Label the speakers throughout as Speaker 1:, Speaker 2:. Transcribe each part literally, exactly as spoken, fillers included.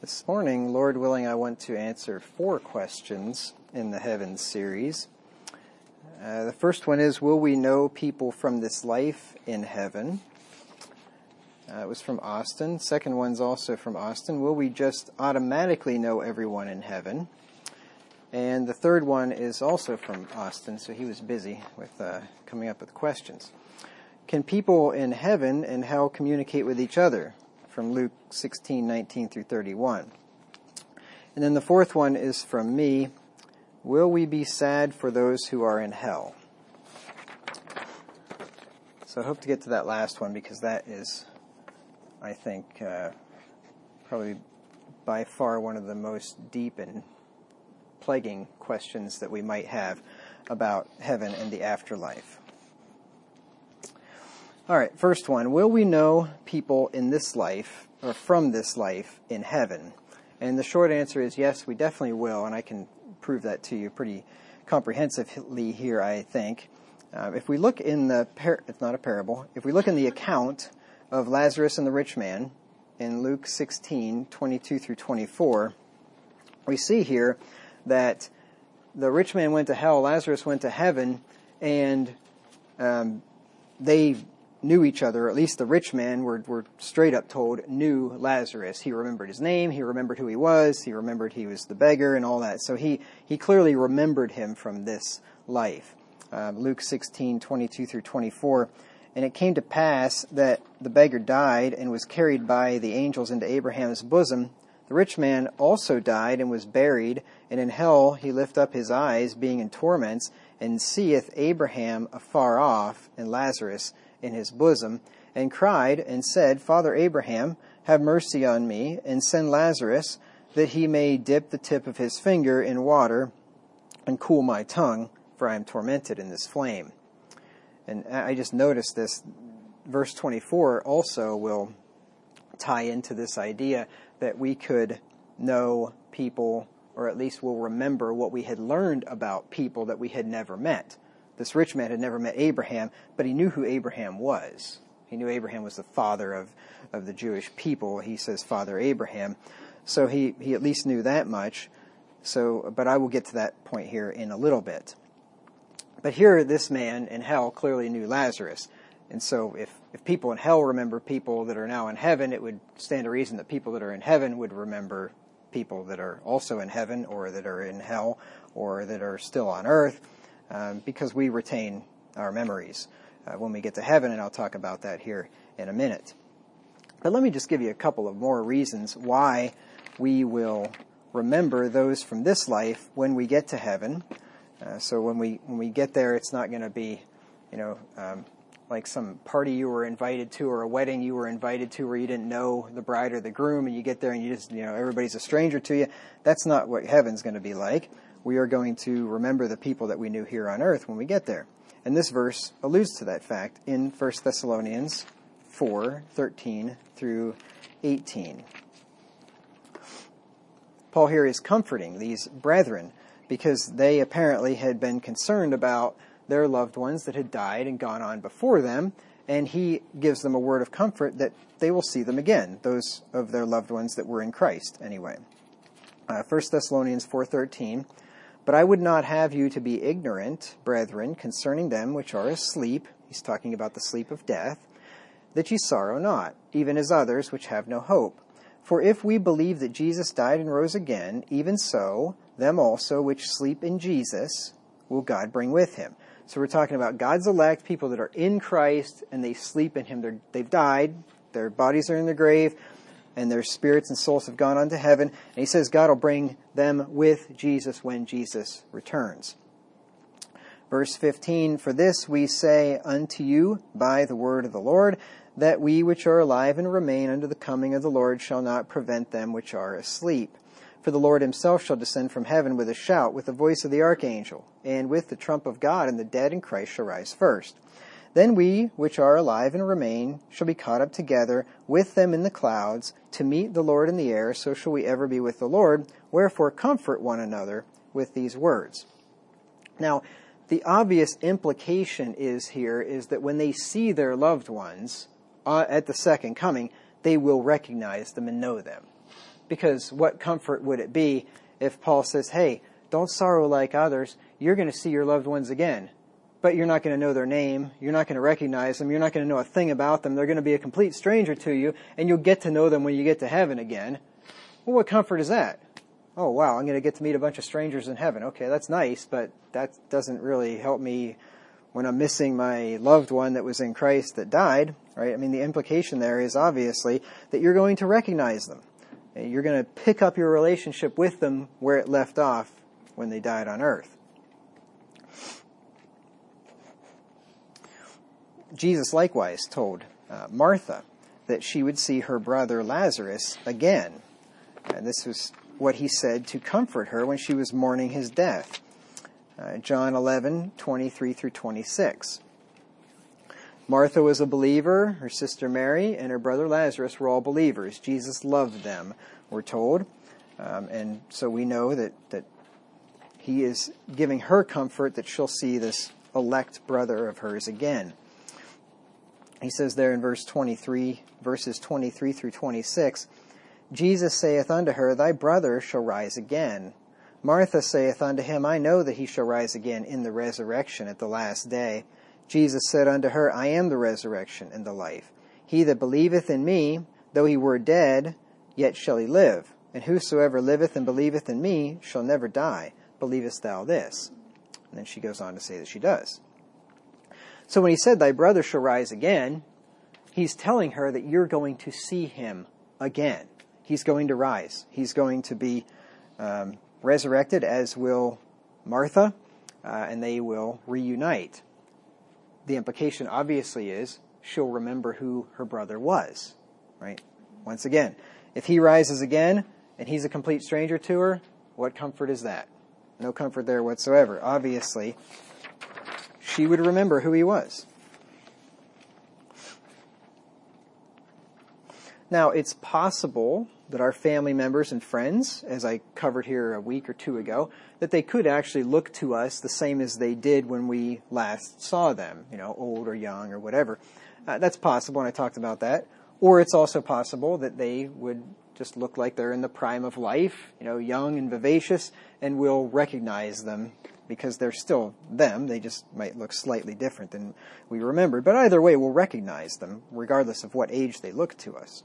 Speaker 1: This morning, Lord willing, I want to answer four questions in the Heavens series. Uh, the first one is, will we know people from this life in heaven? Uh, it was from Austin. Second one's also from Austin. Will we just automatically know everyone in heaven? And the third one is also from Austin, so he was busy with uh, coming up with questions. Can people in heaven and hell communicate with each other? From Luke sixteen, nineteen through thirty-one. And then the fourth one is from me. Will we be sad for those who are in hell? So I hope to get to that last one because that is, I think, uh, probably by far one of the most deep and plaguing questions that we might have about heaven and the afterlife. All right, first one. Will we know people in this life, or from this life, in heaven? And the short answer is yes, we definitely will, and I can prove that to you pretty comprehensively here, I think. Uh, if we look in the, par- it's not a parable, if we look in the account of Lazarus and the rich man in Luke sixteen, twenty-two through twenty-four, we see here that the rich man went to hell, Lazarus went to heaven, and um, they knew each other, or at least the rich man, we're, we're straight up told, knew Lazarus. He remembered his name, he remembered who he was, he remembered he was the beggar and all that. So he, he clearly remembered him from this life. Um, Luke sixteen, twenty-two through twenty-four. And it came to pass that the beggar died and was carried by the angels into Abraham's bosom. The rich man also died and was buried, and in hell he lift up his eyes, being in torments, and seeth Abraham afar off, and Lazarus in his bosom, and cried and said, Father Abraham, have mercy on me, and send Lazarus, that he may dip the tip of his finger in water, and cool my tongue, for I am tormented in this flame. And I just noticed this, verse twenty-four also will tie into this idea that we could know people, or at least will remember what we had learned about people that we had never met. This rich man had never met Abraham, but he knew who Abraham was. He knew Abraham was the father of, of the Jewish people. He says, Father Abraham. So he, he at least knew that much. So, but I will get to that point here in a little bit. But here, this man in hell clearly knew Lazarus. And so if, if people in hell remember people that are now in heaven, it would stand to reason that people that are in heaven would remember people that are also in heaven, or that are in hell, or that are still on earth. Um, because we retain our memories uh, when we get to heaven, and I'll talk about that here in a minute. But let me just give you a couple of more reasons why we will remember those from this life when we get to heaven. Uh, so when we when we get there, it's not going to be, you know, um, like some party you were invited to, or a wedding you were invited to where you didn't know the bride or the groom, and you get there and you just, you know, everybody's a stranger to you. That's not what heaven's going to be like. We are going to remember the people that we knew here on earth when we get there. And this verse alludes to that fact in First Thessalonians four, thirteen through eighteen. Paul here is comforting these brethren because they apparently had been concerned about their loved ones that had died and gone on before them, and he gives them a word of comfort that they will see them again, those of their loved ones that were in Christ anyway. Uh, First Thessalonians four thirteen. But I would not have you to be ignorant, brethren, concerning them which are asleep, he's talking about the sleep of death, that ye sorrow not, even as others which have no hope. For if we believe that Jesus died and rose again, even so, them also which sleep in Jesus will God bring with him. So we're talking about God's elect, people that are in Christ, and they sleep in him. They're, they've died, their bodies are in the grave, and their spirits and souls have gone on to heaven. And he says God will bring them with Jesus when Jesus returns. Verse fifteen, For this we say unto you by the word of the Lord, that we which are alive and remain unto the coming of the Lord shall not prevent them which are asleep. For the Lord himself shall descend from heaven with a shout, with the voice of the archangel, and with the trump of God, and the dead in Christ shall rise first. Then we, which are alive and remain, shall be caught up together with them in the clouds, to meet the Lord in the air, so shall we ever be with the Lord. Wherefore comfort one another with these words. Now, the obvious implication is here is that when they see their loved ones uh, at the second coming, they will recognize them and know them. Because what comfort would it be if Paul says, hey, don't sorrow like others. You're going to see your loved ones again. But you're not going to know their name. You're not going to recognize them. You're not going to know a thing about them. They're going to be a complete stranger to you, and you'll get to know them when you get to heaven again. Well, what comfort is that? Oh, wow, I'm going to get to meet a bunch of strangers in heaven. Okay, that's nice, but that doesn't really help me when I'm missing my loved one that was in Christ that died, right? I mean, the implication there is obviously that you're going to recognize them. You're going to pick up your relationship with them where it left off when they died on earth. Jesus likewise told uh, Martha that she would see her brother Lazarus again. And this was what he said to comfort her when she was mourning his death. Uh, John eleven, twenty-three through twenty-six. Martha was a believer, her sister Mary, and her brother Lazarus were all believers. Jesus loved them, we're told. Um, and so we know that, that he is giving her comfort that she'll see this elect brother of hers again. He says there in verse twenty-three, verses twenty-three through twenty-six, Jesus saith unto her, Thy brother shall rise again. Martha saith unto him, I know that he shall rise again in the resurrection at the last day. Jesus said unto her, I am the resurrection and the life. He that believeth in me, though he were dead, yet shall he live. And whosoever liveth and believeth in me shall never die. Believest thou this? And then she goes on to say that she does. So when he said, Thy brother shall rise again, he's telling her that you're going to see him again. He's going to rise. He's going to be um, resurrected, as will Martha, uh, and they will reunite. The implication obviously is she'll remember who her brother was, right? Once again, if he rises again and he's a complete stranger to her, what comfort is that? No comfort there whatsoever. Obviously, she would remember who he was. Now, it's possible that our family members and friends, as I covered here a week or two ago, that they could actually look to us the same as they did when we last saw them, you know, old or young or whatever. Uh, that's possible, and I talked about that. Or it's also possible that they would just look like they're in the prime of life, you know, young and vivacious, and we'll recognize them because they're still them. They just might look slightly different than we remember. But either way, we'll recognize them, regardless of what age they look to us.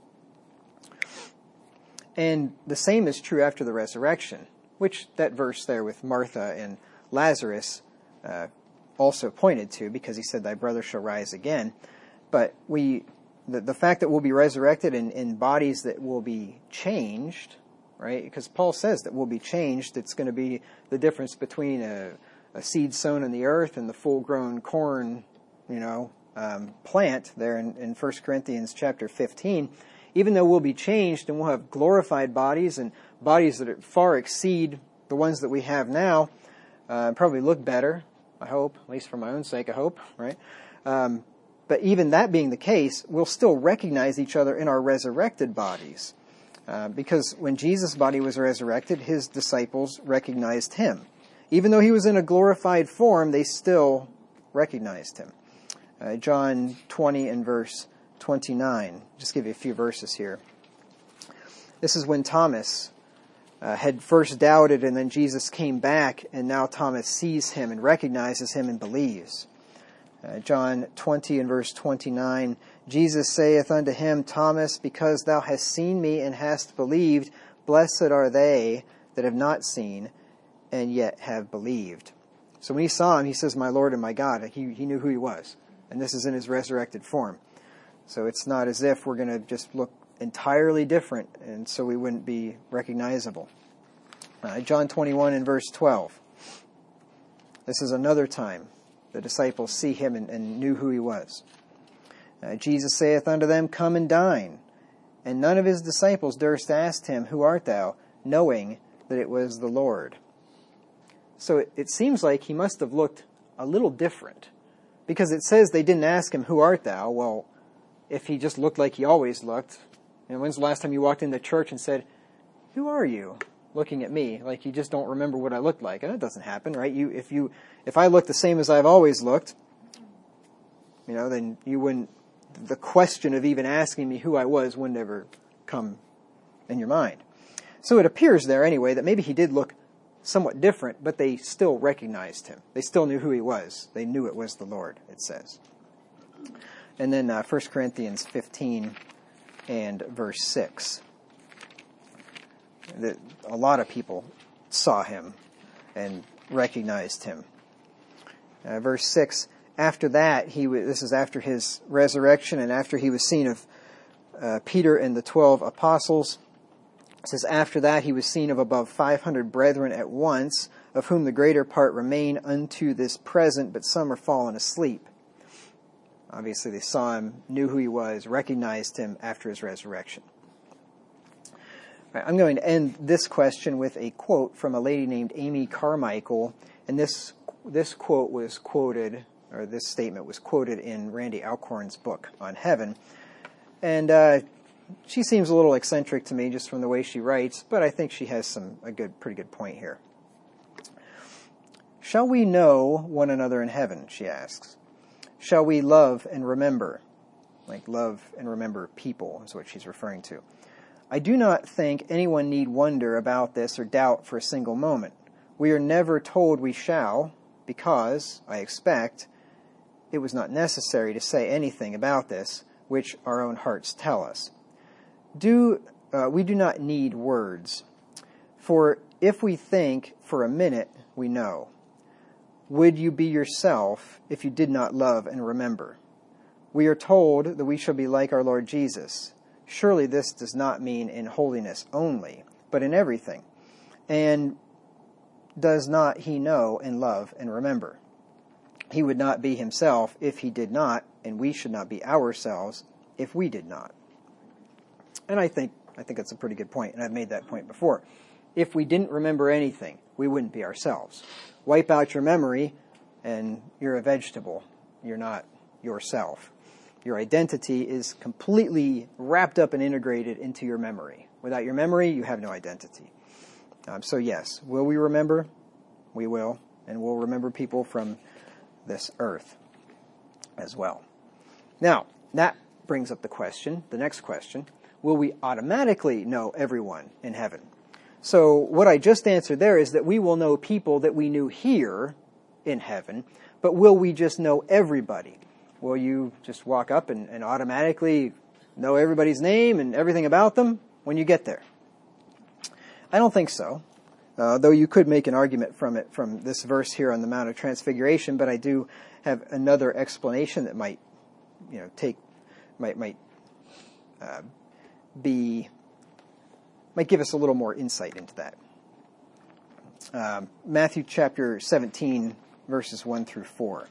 Speaker 1: And the same is true after the resurrection, which that verse there with Martha and Lazarus uh, also pointed to, because he said, Thy brother shall rise again. But we, the, the fact that we'll be resurrected in, in bodies that will be changed, right? Because Paul says that we'll be changed. It's going to be the difference between a, a seed sown in the earth and the full-grown corn, you know, um, plant there in, in First Corinthians chapter fifteen. Even though we'll be changed and we'll have glorified bodies and bodies that far exceed the ones that we have now, uh, probably look better, I hope, at least for my own sake, I hope, right? Um, but even that being the case, we'll still recognize each other in our resurrected bodies. Uh, because when Jesus' body was resurrected, his disciples recognized him. Even though he was in a glorified form, they still recognized him. Uh, John twenty and verse twenty-nine. Just give you a few verses here. This is when Thomas uh, had first doubted, and then Jesus came back, and now Thomas sees him and recognizes him and believes. Uh, John twenty and verse twenty-nine, Jesus saith unto him, Thomas, because thou hast seen me and hast believed, blessed are they that have not seen and yet have believed. So when he saw him, he says, My Lord and my God. He, he knew who he was. And this is in his resurrected form. So it's not as if we're going to just look entirely different, and so we wouldn't be recognizable. Uh, John twenty-one and verse twelve. This is another time the disciples see him and, and knew who he was. Uh, Jesus saith unto them, Come and dine. And none of his disciples durst ask him, Who art thou? Knowing that it was the Lord. So it, it seems like he must have looked a little different. Because it says they didn't ask him, Who art thou? Well, if he just looked like he always looked, and when's the last time you walked into church and said, Who are you? Looking at me, like you just don't remember what I looked like. And that doesn't happen, right? You, if you, if I look the same as I've always looked, you know, then you wouldn't, the question of even asking me who I was wouldn't ever come in your mind. So it appears there anyway that maybe he did look somewhat different, but they still recognized him. They still knew who he was. They knew it was the Lord, it says. And then uh, First Corinthians fifteen and verse six. The, a lot of people saw him and recognized him. Uh, verse six, after that, he w- this is after his resurrection and after he was seen of uh, Peter and the twelve apostles. It says, after that he was seen of above five hundred brethren at once, of whom the greater part remain unto this present, but some are fallen asleep. Obviously they saw him, knew who he was, recognized him after his resurrection. All right, I'm going to end this question with a quote from a lady named Amy Carmichael, and this this quote was quoted, or this statement was quoted in Randy Alcorn's book on heaven. And uh, she seems a little eccentric to me just from the way she writes, but I think she has some a good, pretty good point here. Shall we know one another in heaven, she asks. Shall we love and remember? Like love and remember people is what she's referring to. I do not think anyone need wonder about this or doubt for a single moment. We are never told we shall, because, I expect, it was not necessary to say anything about this, which our own hearts tell us. Do uh, we do not need words, for if we think for a minute, we know. Would you be yourself if you did not love and remember? We are told that we shall be like our Lord Jesus. Surely this does not mean in holiness only, but in everything. And does not he know and love and remember? He would not be himself if he did not, and we should not be ourselves if we did not. And I think I think that's a pretty good point, and I've made that point before. If we didn't remember anything, we wouldn't be ourselves. Wipe out your memory, and you're a vegetable. You're not yourself. Your identity is completely wrapped up and integrated into your memory. Without your memory, you have no identity. Um, so yes, will we remember? We will, and we'll remember people from this earth as well. Now, that brings up the question, the next question, will we automatically know everyone in heaven? So what I just answered there is that we will know people that we knew here in heaven, but will we just know everybody? Will you just walk up and, and automatically know everybody's name and everything about them when you get there? I don't think so, uh, though you could make an argument from it, from this verse here on the Mount of Transfiguration, but I do have another explanation that might, you know, take, might, might, uh, be, might give us a little more insight into that. Um, Matthew chapter seventeen, verses one through four.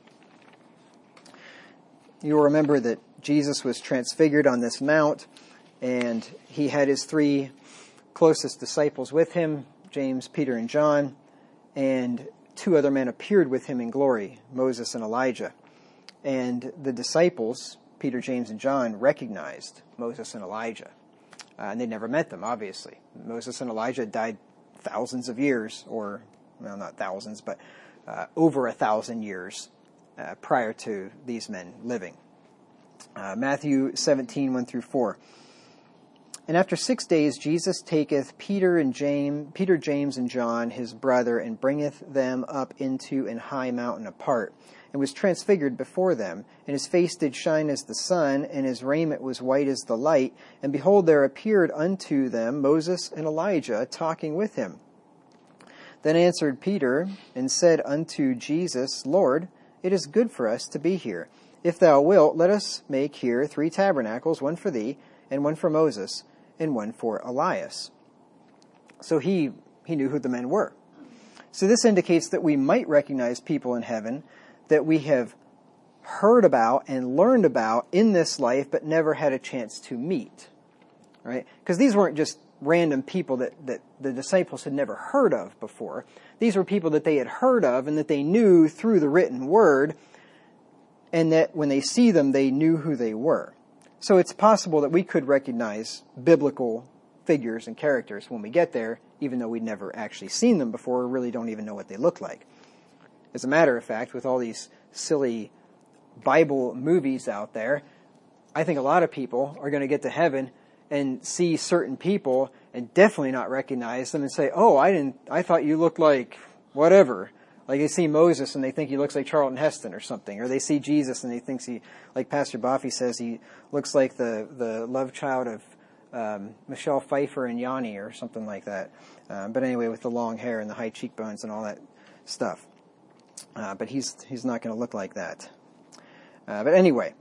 Speaker 1: You'll remember that Jesus was transfigured on this mount, and he had his three closest disciples with him, James, Peter, and John, and two other men appeared with him in glory, Moses and Elijah. And the disciples, Peter, James, and John, recognized Moses and Elijah. Uh, and they never met them, obviously. Moses and Elijah died thousands of years, or, well, not thousands, but uh, over a thousand years uh, prior to these men living. Uh, Matthew seventeen, one through four. And after six days Jesus taketh Peter and James, Peter, James, and John, his brother, and bringeth them up into an high mountain apart, and was transfigured before them. And his face did shine as the sun, and his raiment was white as the light. And behold, there appeared unto them Moses and Elijah talking with him. Then answered Peter, and said unto Jesus, Lord, it is good for us to be here. If thou wilt, let us make here three tabernacles, one for thee, and one for Moses, and one for Elias. So he he knew who the men were. So this indicates that we might recognize people in heaven that we have heard about and learned about in this life, but never had a chance to meet. Right? Because these weren't just random people that, that the disciples had never heard of before. These were people that they had heard of and that they knew through the written word, and that when they see them, they knew who they were. So it's possible that we could recognize biblical figures and characters when we get there, even though we'd never actually seen them before or really don't even know what they look like. As a matter of fact, with all these silly Bible movies out there, I think a lot of people are going to get to heaven and see certain people and definitely not recognize them and say, oh, I didn't, I thought you looked like whatever. Like they see Moses and they think he looks like Charlton Heston or something, or they see Jesus and they think he, like Pastor Boffey says, he looks like the, the love child of um, Michelle Pfeiffer and Yanni or something like that. Um, but anyway, with the long hair and the high cheekbones and all that stuff. Uh, but he's he's not going to look like that. Uh, but anyway,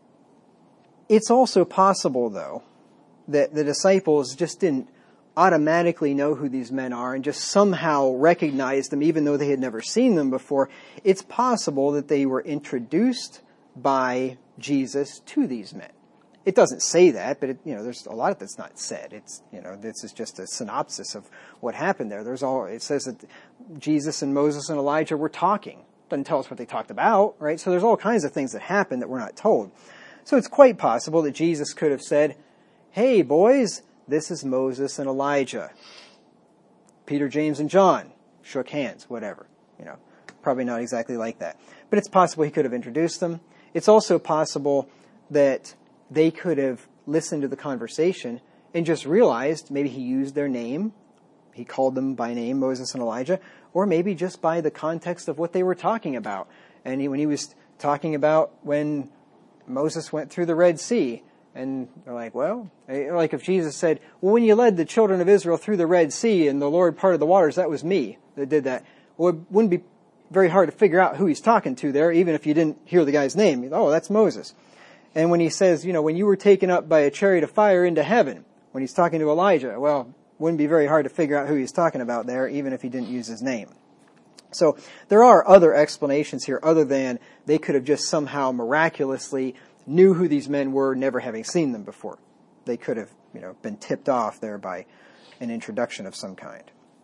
Speaker 1: it's also possible, though, that the disciples just didn't automatically know who these men are and just somehow recognize them even though they had never seen them before. It's possible that they were introduced by Jesus to these men. It doesn't say that, but it, you know, there's a lot that's not said. It's, you know, this is just a synopsis of what happened there. There's all, it says that Jesus and Moses and Elijah were talking. Doesn't tell us what they talked about, right? So there's all kinds of things that happened that we're not told. So it's quite possible that Jesus could have said, hey, boys, this is Moses and Elijah. Peter, James, and John shook hands, whatever. You know, probably not exactly like that. But it's possible he could have introduced them. It's also possible that they could have listened to the conversation and just realized maybe he used their name. He called them by name, Moses and Elijah, or maybe just by the context of what they were talking about. And he, when he was talking about when Moses went through the Red Sea, and they're like, well, like if Jesus said, well, when you led the children of Israel through the Red Sea and the Lord parted the waters, that was me that did that. Well, it wouldn't be very hard to figure out who he's talking to there, even if you didn't hear the guy's name. Oh, that's Moses. And when he says, you know, when you were taken up by a chariot of fire into heaven, when he's talking to Elijah, well, wouldn't be very hard to figure out who he's talking about there, even if he didn't use his name. So there are other explanations here other than they could have just somehow miraculously knew who these men were, never having seen them before. They could have, you know, been tipped off there by an introduction of some kind.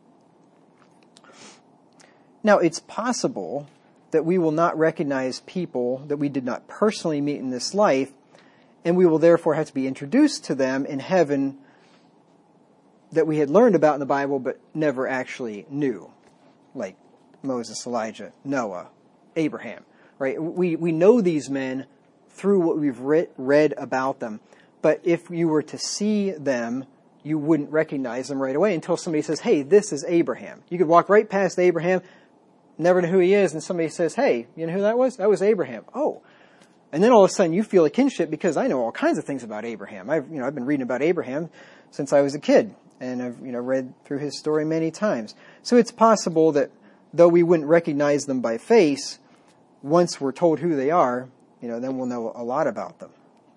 Speaker 1: Now, it's possible that we will not recognize people that we did not personally meet in this life, and we will therefore have to be introduced to them in heaven that we had learned about in the Bible but never actually knew, like Moses, Elijah, Noah, Abraham, right? We we know these men through what we've read, read about them, but if you were to see them, you wouldn't recognize them right away until somebody says, hey, this is Abraham. You could walk right past Abraham, never know who he is, and somebody says, hey, you know who that was? That was Abraham. Oh. And then all of a sudden you feel a kinship because I know all kinds of things about Abraham. I've, you know, I've been reading about Abraham since I was a kid, and I've, you know, read through his story many times. So it's possible that though we wouldn't recognize them by face, once we're told who they are, you know, then we'll know a lot about them.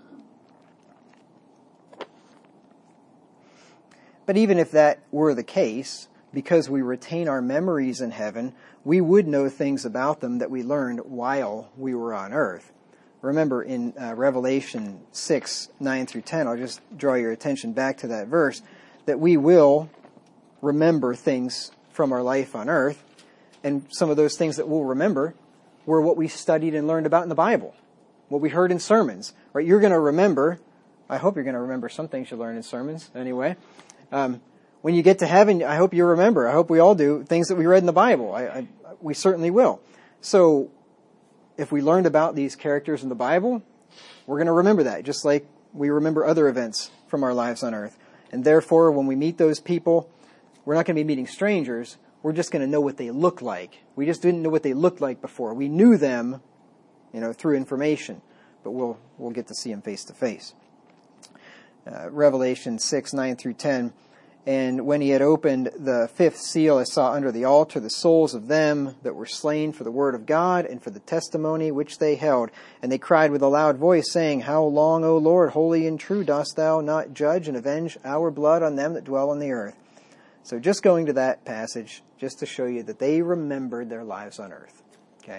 Speaker 1: But even if that were the case, because we retain our memories in heaven, we would know things about them that we learned while we were on earth. Remember in uh, Revelation six, nine through ten, I'll just draw your attention back to that verse, that we will remember things from our life on earth. And some of those things that we'll remember were what we studied and learned about in the Bible, what we heard in sermons, right? You're going to remember, I hope you're going to remember some things you learned in sermons anyway. Um, when you get to heaven, I hope you remember, I hope we all do, things that we read in the Bible. I, I, we certainly will. So if we learned about these characters in the Bible, we're going to remember that, just like we remember other events from our lives on earth. And therefore, when we meet those people, we're not going to be meeting strangers. We're just going to know what they look like. We just didn't know what they looked like before. We knew them, you know, through information, but we'll we'll get to see them face to face. Uh, Revelation six, nine through ten. And when he had opened the fifth seal, I saw under the altar the souls of them that were slain for the word of God and for the testimony which they held. And they cried with a loud voice, saying, How long, O Lord, holy and true, dost thou not judge and avenge our blood on them that dwell on the earth? So just going to that passage, just to show you that they remembered their lives on earth. Okay?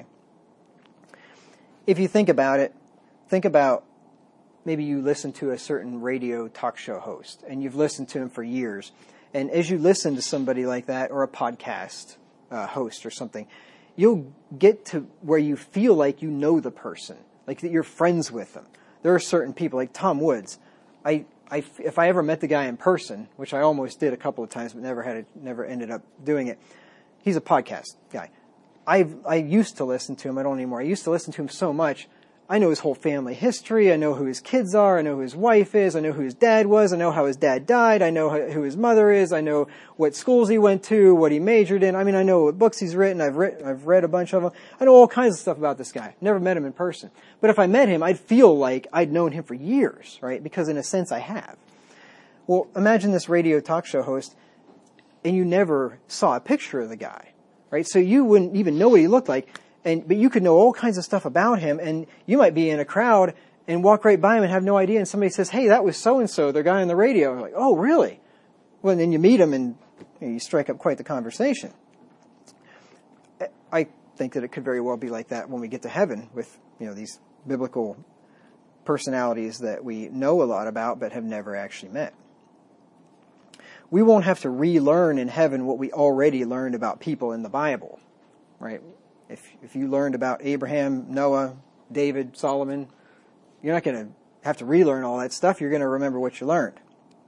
Speaker 1: If you think about it, think about maybe you listen to a certain radio talk show host, and you've listened to him for years. And as you listen to somebody like that, or a podcast uh, host or something, you'll get to where you feel like you know the person, like that you're friends with them. There are certain people, like Tom Woods. I, I, if I ever met the guy in person, which I almost did a couple of times, but never had, it, never ended up doing it. He's a podcast guy. I I used to listen to him. I don't anymore. I used to listen to him so much. I know his whole family history. I know who his kids are. I know who his wife is. I know who his dad was. I know how his dad died. I know who his mother is. I know what schools he went to, what he majored in. I mean, I know what books he's written. I've written, I've read a bunch of them. I know all kinds of stuff about this guy. Never met him in person. But if I met him, I'd feel like I'd known him for years, right? Because in a sense I have. Well, imagine this radio talk show host, and you never saw a picture of the guy, right? So you wouldn't even know what he looked like. And, but you could know all kinds of stuff about him, and you might be in a crowd and walk right by him and have no idea, and somebody says, hey, that was so-and-so, the guy on the radio. You're like, oh, really? Well, and then you meet him, and you know, you strike up quite the conversation. I think that it could very well be like that when we get to heaven with, you know, these biblical personalities that we know a lot about but have never actually met. We won't have to relearn in heaven what we already learned about people in the Bible, right? If if you learned about Abraham, Noah, David, Solomon, you're not going to have to relearn all that stuff. You're going to remember what you learned.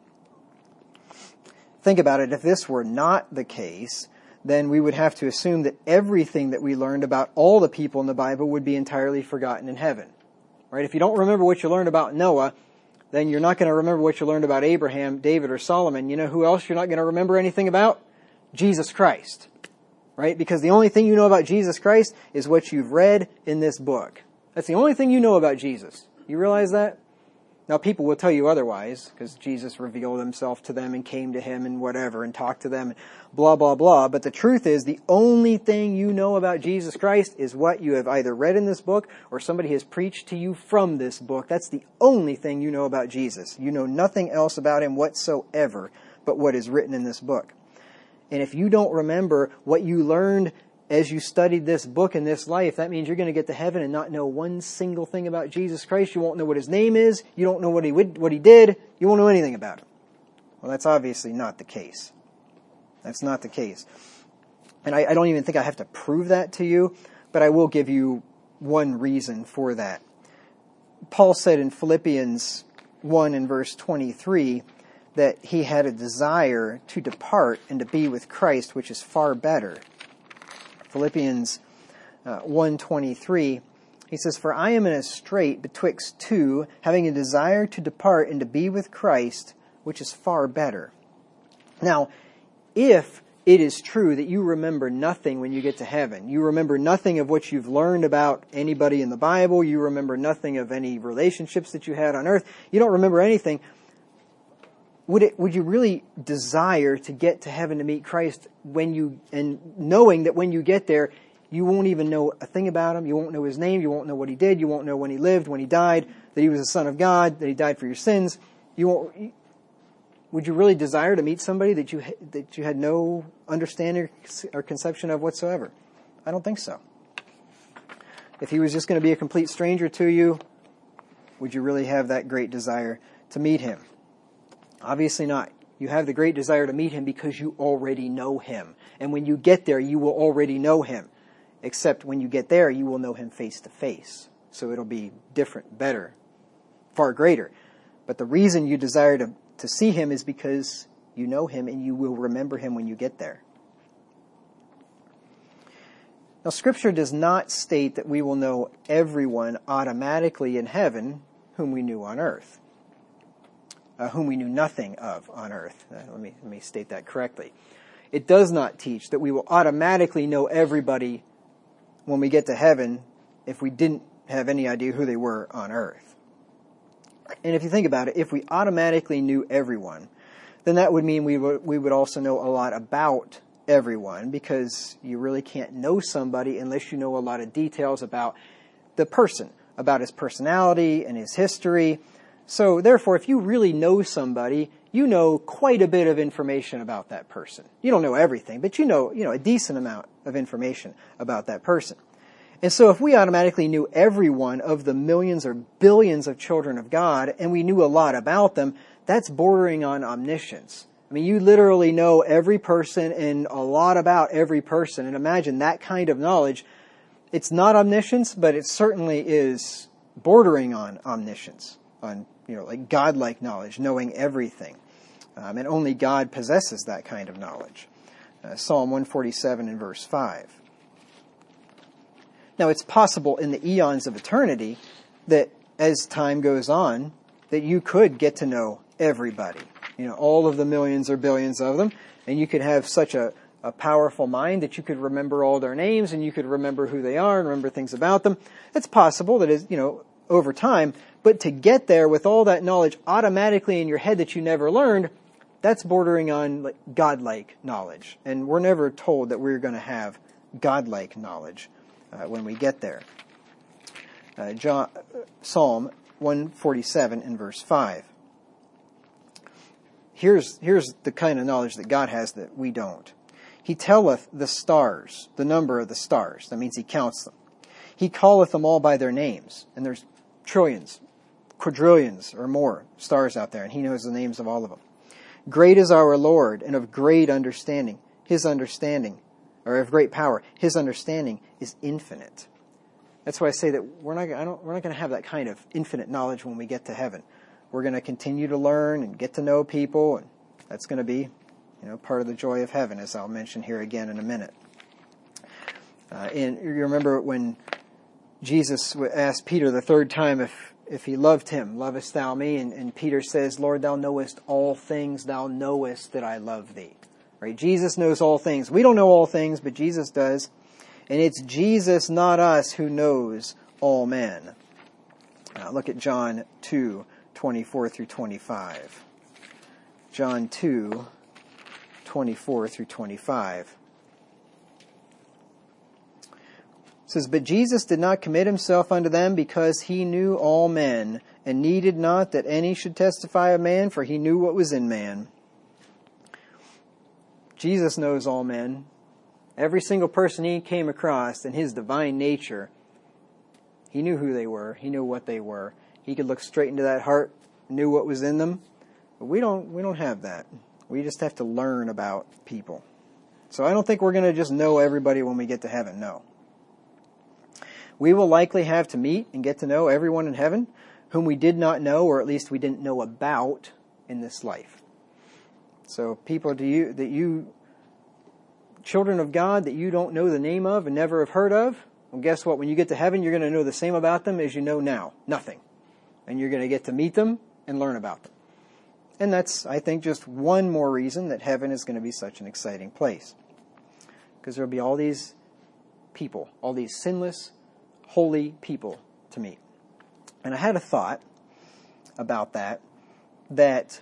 Speaker 1: Think about it. If this were not the case, then we would have to assume that everything that we learned about all the people in the Bible would be entirely forgotten in heaven. Right? If you don't remember what you learned about Noah, then you're not going to remember what you learned about Abraham, David, or Solomon. You know who else you're not going to remember anything about? Jesus Christ. Right? Because the only thing you know about Jesus Christ is what you've read in this book. That's the only thing you know about Jesus. You realize that? Now people will tell you otherwise, because Jesus revealed himself to them and came to him and whatever and talked to them, blah, blah, blah. But the truth is, the only thing you know about Jesus Christ is what you have either read in this book or somebody has preached to you from this book. That's the only thing you know about Jesus. You know nothing else about him whatsoever but what is written in this book. And if you don't remember what you learned as you studied this book in this life, that means you're going to get to heaven and not know one single thing about Jesus Christ. You won't know what his name is. You don't know what he would, what he did. You won't know anything about him. Well, that's obviously not the case. That's not the case. And I, I don't even think I have to prove that to you, but I will give you one reason for that. Paul said in Philippians one and verse twenty-three, that he had a desire to depart and to be with Christ, which is far better. Philippians uh, one twenty-three, he says, for I am in a strait betwixt two, having a desire to depart and to be with Christ, which is far better. Now, if it is true that you remember nothing when you get to heaven, you remember nothing of what you've learned about anybody in the Bible, you remember nothing of any relationships that you had on earth, you don't remember anything, Would it, would you really desire to get to heaven to meet Christ when you, and knowing that when you get there, you won't even know a thing about him, you won't know his name, you won't know what he did, you won't know when he lived, when he died, that he was the Son of God, that he died for your sins. You won't, would you really desire to meet somebody that you, that you had no understanding or conception of whatsoever? I don't think so. If he was just going to be a complete stranger to you, would you really have that great desire to meet him? Obviously not. You have the great desire to meet him because you already know him. And when you get there, you will already know him. Except when you get there, you will know him face to face. So it'll be different, better, far greater. But the reason you desire to, to see him is because you know him and you will remember him when you get there. Now, Scripture does not state that we will know everyone automatically in heaven whom we knew on earth. Uh, whom we knew nothing of on earth. Uh, let me let me state that correctly. It does not teach that we will automatically know everybody when we get to heaven if we didn't have any idea who they were on earth. And if you think about it, if we automatically knew everyone, then that would mean we would we would also know a lot about everyone, because you really can't know somebody unless you know a lot of details about the person, about his personality and his history. So therefore, if you really know somebody, you know quite a bit of information about that person. You don't know everything, but you know, you know, a decent amount of information about that person. And so if we automatically knew every one of the millions or billions of children of God, and we knew a lot about them, that's bordering on omniscience. I mean, you literally know every person and a lot about every person. And imagine that kind of knowledge. It's not omniscience, but it certainly is bordering on omniscience, on, you know, like God-like knowledge, knowing everything. Um, and only God possesses that kind of knowledge. Uh, Psalm one forty-seven and verse five. Now, it's possible in the eons of eternity that as time goes on, that you could get to know everybody. You know, all of the millions or billions of them, and you could have such a, a powerful mind that you could remember all their names and you could remember who they are and remember things about them. It's possible that is, you know, over time, but to get there with all that knowledge automatically in your head that you never learned, that's bordering on like godlike knowledge. And we're never told that we're going to have godlike knowledge uh, when we get there. Uh, John, Psalm one forty-seven and verse five. Here's, here's the kind of knowledge that God has that we don't. He telleth the stars, the number of the stars. That means he counts them. He calleth them all by their names. And there's trillions, quadrillions or more stars out there, and he knows the names of all of them. Great is our Lord, and of great understanding. His understanding, or of great power, his understanding is infinite. That's why I say that we're not, I don't, we're not going to have that kind of infinite knowledge when we get to heaven. We're going to continue to learn and get to know people, and that's going to be, you know, part of the joy of heaven, as I'll mention here again in a minute. Uh, and you remember when Jesus asked Peter the third time if, if he loved him, lovest thou me? And, and Peter says, Lord, thou knowest all things, thou knowest that I love thee. Right? Jesus knows all things. We don't know all things, but Jesus does. And it's Jesus, not us, who knows all men. Uh, look at John two, twenty-four through twenty-five. John two, twenty-four through twenty-five. It says, But Jesus did not commit himself unto them, because he knew all men, and needed not that any should testify of man, for he knew what was in man. Jesus knows all men. Every single person he came across in his divine nature, he knew who they were. He knew what they were. He could look straight into that heart, knew what was in them. But we don't, we don't have that. We just have to learn about people. So I don't think we're going to just know everybody when we get to heaven. No. We will likely have to meet and get to know everyone in heaven whom we did not know, or at least we didn't know about in this life. So people do you, that you, children of God that you don't know the name of and never have heard of, well, guess what? When you get to heaven, you're going to know the same about them as you know now. Nothing. And you're going to get to meet them and learn about them. And that's, I think, just one more reason that heaven is going to be such an exciting place. Because there will be all these people, all these sinless, holy people to meet. And I had a thought about that, that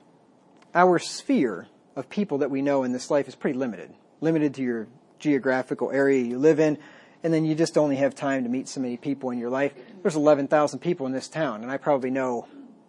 Speaker 1: our sphere of people that we know in this life is pretty limited. Limited to your geographical area you live in, and then you just only have time to meet so many people in your life. There's eleven thousand people in this town, and I probably know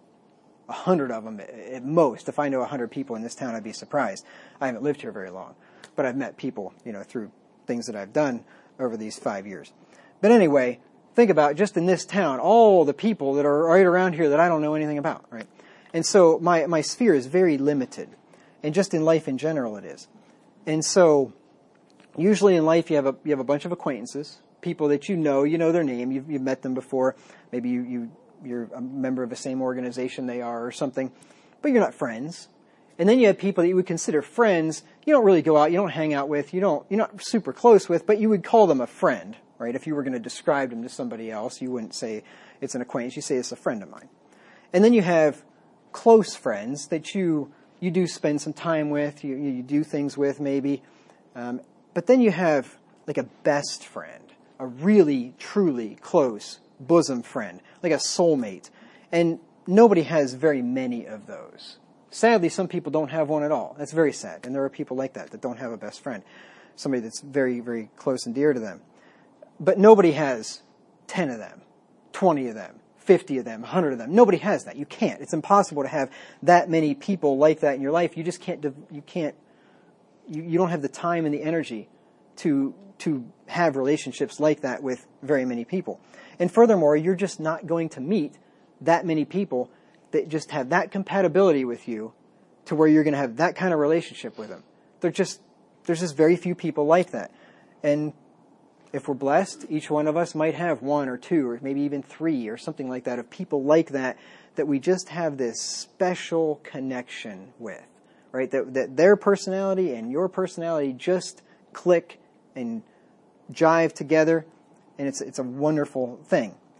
Speaker 1: a hundred of them at most. If I know a hundred people in this town, I'd be surprised. I haven't lived here very long, but I've met people, you know, through things that I've done over these five years. But anyway, think about just in this town, all the people that are right around here that I don't know anything about, right? And so my, my sphere is very limited, and just in life in general it is. And so, usually in life you have a you have a bunch of acquaintances, people that you know, you know their name, you've, you've met them before, maybe you, you, you're a member of the same organization they are or something, but you're not friends. And then you have people that you would consider friends, you don't really go out, you don't hang out with, you don't, you're not super close with, but you would call them a friend, right? If you were going to describe them to somebody else, you wouldn't say it's an acquaintance, you say it's a friend of mine. And then you have close friends that you you do spend some time with, you, you do things with maybe. Um, but then you have like a best friend, a really, truly close bosom friend, like a soulmate. And nobody has very many of those. Sadly, some people don't have one at all. That's very sad. And there are people like that that don't have a best friend, somebody that's very, very close and dear to them. But nobody has ten of them, twenty of them, fifty of them, one hundred of them. Nobody has that. You can't. It's impossible to have that many people like that in your life. You just can't, you can't, you, you don't have the time and the energy to, to have relationships like that with very many people. And furthermore, you're just not going to meet that many people that just have that compatibility with you to where you're going to have that kind of relationship with them. They're just, there's just very few people like that. And if we're blessed, each one of us might have one or two or maybe even three or something like that of people like that, that we just have this special connection with, right? That, that their personality and your personality just click and jive together, and it's, it's a wonderful thing.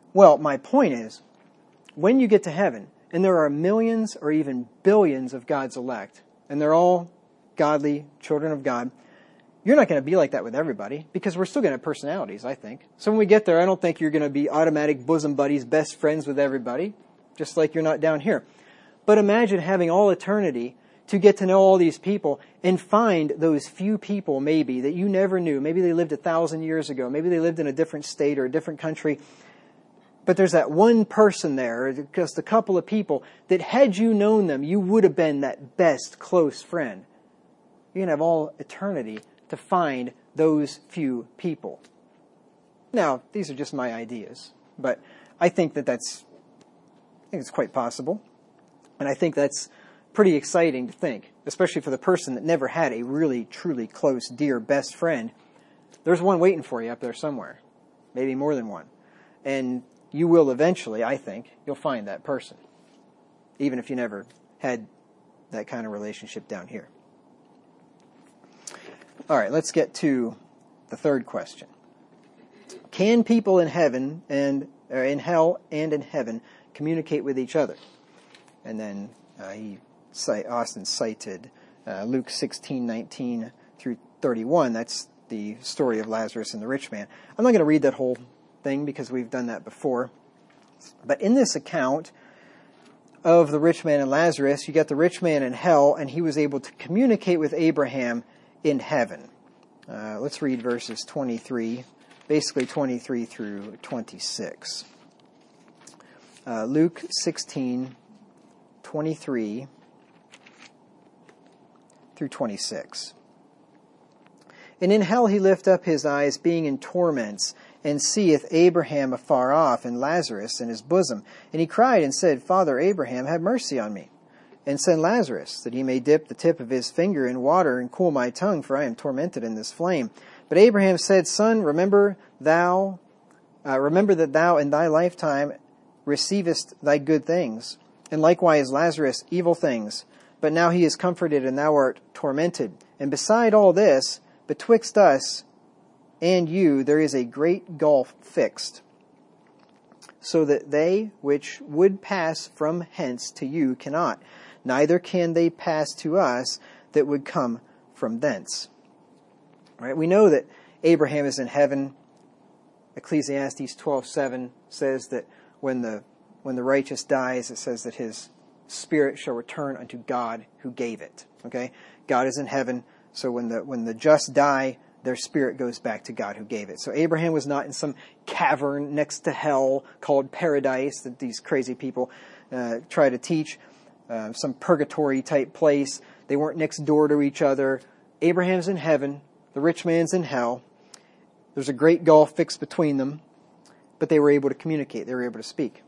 Speaker 1: Well, my point is, when you get to heaven, and there are millions or even billions of God's elect, and they're all godly children of God, you're not going to be like that with everybody, because we're still going to have personalities, I think. So when we get there, I don't think you're going to be automatic bosom buddies, best friends with everybody, just like you're not down here. But imagine having all eternity to get to know all these people and find those few people maybe that you never knew. Maybe they lived a thousand years ago. Maybe they lived in a different state or a different country. But there's that one person there, just a couple of people, that had you known them, you would have been that best close friend. You're going to have all eternity to find those few people. Now, these are just my ideas, but I think that that's, I think it's quite possible. And I think that's pretty exciting to think, especially for the person that never had a really, truly close, dear, best friend. There's one waiting for you up there somewhere, maybe more than one. And you will eventually, I think, you'll find that person, even if you never had that kind of relationship down here. All right, let's get to the third question. Can people in heaven and or in hell and in heaven communicate with each other? And then uh, he Austin cited uh, Luke sixteen nineteen through thirty-one. That's the story of Lazarus and the rich man. I'm not going to read that whole thing because we've done that before. But in this account of the rich man and Lazarus, you got the rich man in hell, and he was able to communicate with Abraham in heaven. Uh, let's read verses twenty-three, basically twenty-three through twenty-six. Uh, Luke sixteen twenty-three through twenty-six. And in hell he lift up his eyes, being in torments, and seeth Abraham afar off, and Lazarus in his bosom. And he cried and said, Father Abraham, have mercy on me, and send Lazarus, that he may dip the tip of his finger in water, and cool my tongue, for I am tormented in this flame. But Abraham said, Son, remember thou, uh, remember that thou in thy lifetime receivest thy good things, and likewise Lazarus evil things. But now he is comforted, and thou art tormented. And beside all this, betwixt us and you there is a great gulf fixed, so that they which would pass from hence to you cannot, neither can they pass to us that would come from thence. Right? We know that Abraham is in heaven. Ecclesiastes twelve seven says that when the when the righteous dies, it says that his spirit shall return unto God who gave it. Okay? God is in heaven, so when the when the just die, their spirit goes back to God who gave it. So Abraham was not in some cavern next to hell called paradise that these crazy people uh, try to teach, uh, some purgatory type place. They weren't next door to each other. Abraham's in heaven. The rich man's in hell. There's a great gulf fixed between them, but they were able to communicate. They were able to speak.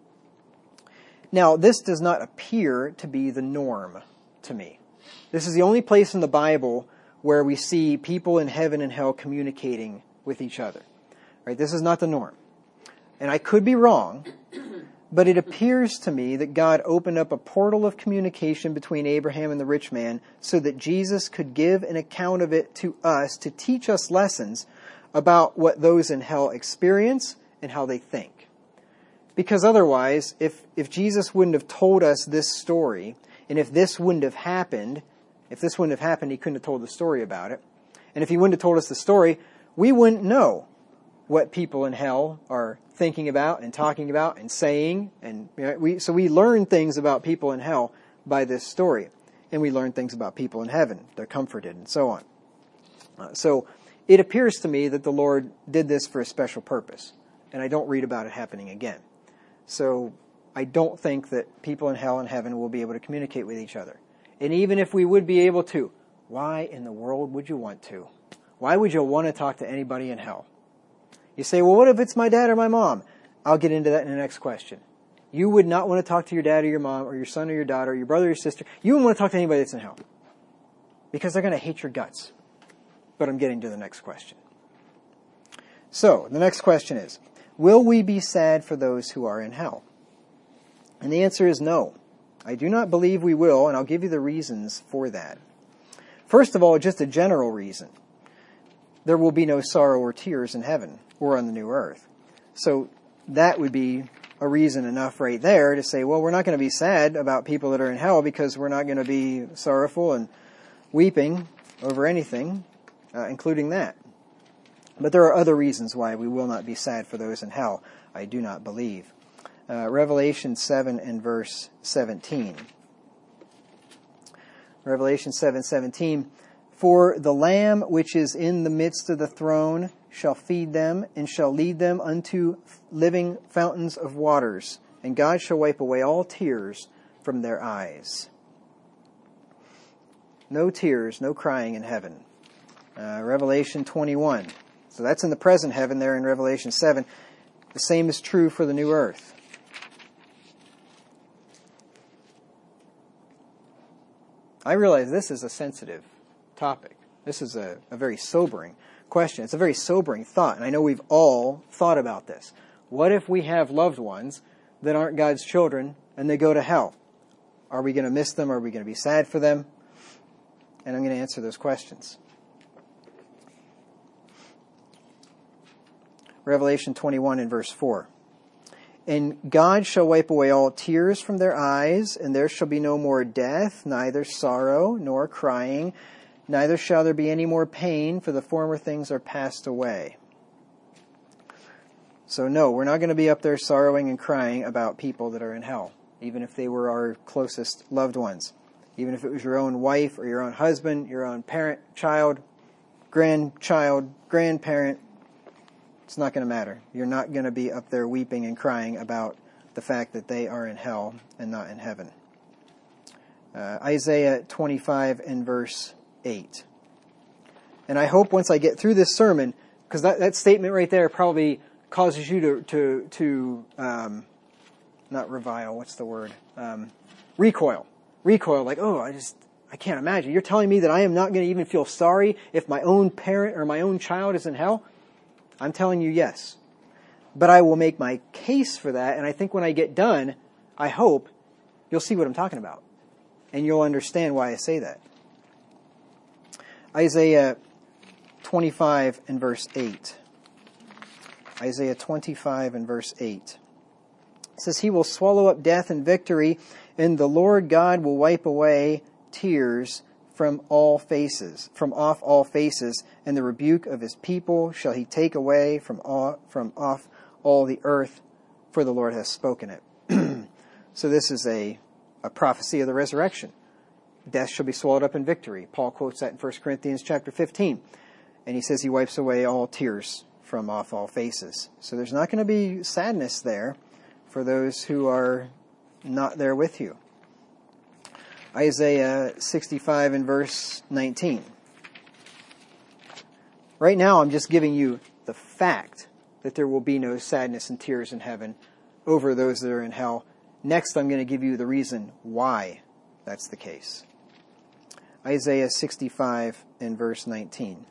Speaker 1: Now, this does not appear to be the norm to me. This is the only place in the Bible where we see people in heaven and hell communicating with each other. Right? This is not the norm. And I could be wrong, but it appears to me that God opened up a portal of communication between Abraham and the rich man so that Jesus could give an account of it to us to teach us lessons about what those in hell experience and how they think. Because otherwise, if, if Jesus wouldn't have told us this story, and if this wouldn't have happened, if this wouldn't have happened, he couldn't have told the story about it. And if he wouldn't have told us the story, we wouldn't know what people in hell are thinking about and talking about and saying. And you know, we so we learn things about people in hell by this story. And we learn things about people in heaven. They're comforted and so on. Uh, so it appears to me that the Lord did this for a special purpose. And I don't read about it happening again. So I don't think that people in hell and heaven will be able to communicate with each other. And even if we would be able to, why in the world would you want to? Why would you want to talk to anybody in hell? You say, well, what if it's my dad or my mom? I'll get into that in the next question. You would not want to talk to your dad or your mom or your son or your daughter or your brother or your sister. You wouldn't want to talk to anybody that's in hell. Because they're going to hate your guts. But I'm getting to the next question. So, the next question is, will we be sad for those who are in hell? And the answer is no. I do not believe we will, and I'll give you the reasons for that. First of all, just a general reason. There will be no sorrow or tears in heaven or on the new earth. So that would be a reason enough right there to say, well, we're not going to be sad about people that are in hell because we're not going to be sorrowful and weeping over anything, uh, including that. But there are other reasons why we will not be sad for those in hell, I do not believe. Uh, Revelation seven and verse seventeen. Revelation seven seventeen. For the Lamb which is in the midst of the throne shall feed them, and shall lead them unto living fountains of waters, and God shall wipe away all tears from their eyes. No tears, no crying in heaven. Uh, Revelation twenty-one. So that's in the present heaven there in Revelation seven. The same is true for the new earth. I realize this is a sensitive topic. This is a, a very sobering question. It's a very sobering thought, and I know we've all thought about this. What if we have loved ones that aren't God's children and they go to hell? Are we going to miss them? Are we going to be sad for them? And I'm going to answer those questions. Revelation twenty-one and verse four. And God shall wipe away all tears from their eyes, and there shall be no more death, neither sorrow nor crying, neither shall there be any more pain, for the former things are passed away. So no, we're not going to be up there sorrowing and crying about people that are in hell, even if they were our closest loved ones. Even if it was your own wife or your own husband, your own parent, child, grandchild, grandparent, it's not going to matter. You're not going to be up there weeping and crying about the fact that they are in hell and not in heaven. Uh, Isaiah twenty-five and verse eight. And I hope once I get through this sermon, because that, that statement right there probably causes you to, to, to um, not revile, what's the word? Um, recoil. Recoil, like, oh, I just, I can't imagine. You're telling me that I am not going to even feel sorry if my own parent or my own child is in hell? I'm telling you yes. But I will make my case for that, and I think when I get done, I hope you'll see what I'm talking about. And you'll understand why I say that. Isaiah twenty-five and verse eight. Isaiah twenty-five and verse eight. It says, He will swallow up death and victory, and the Lord God will wipe away tears from all faces, from off all faces, and the rebuke of his people shall he take away from all, from off all the earth, for the Lord has spoken it. So this is a, a prophecy of the resurrection. Death shall be swallowed up in victory. Paul quotes that in First Corinthians chapter fifteen. And he says he wipes away all tears from off all faces. So there's not going to be sadness there for those who are not there with you. Isaiah sixty-five and verse nineteen. Right now I'm just giving you the fact that there will be no sadness and tears in heaven over those that are in hell. Next I'm going to give you the reason why that's the case. Isaiah sixty-five and verse nineteen.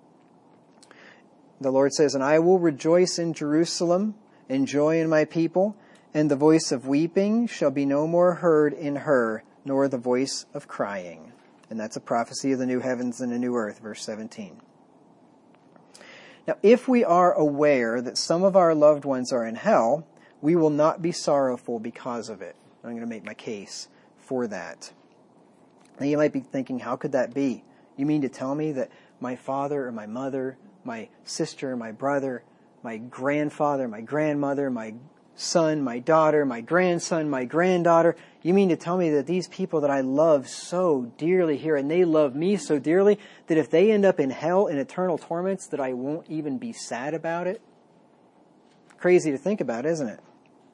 Speaker 1: The Lord says, And I will rejoice in Jerusalem, and joy in my people, and the voice of weeping shall be no more heard in her, nor the voice of crying. And that's a prophecy of the new heavens and the new earth, verse seventeen. Now, if we are aware that some of our loved ones are in hell, we will not be sorrowful because of it. I'm going to make my case for that. Now, you might be thinking, how could that be? You mean to tell me that my father or my mother, my sister, my brother, my grandfather, my grandmother, my son, my daughter, my grandson, my granddaughter, you mean to tell me that these people that I love so dearly here, and they love me so dearly, that if they end up in hell in eternal torments, that I won't even be sad about it? Crazy to think about, isn't it?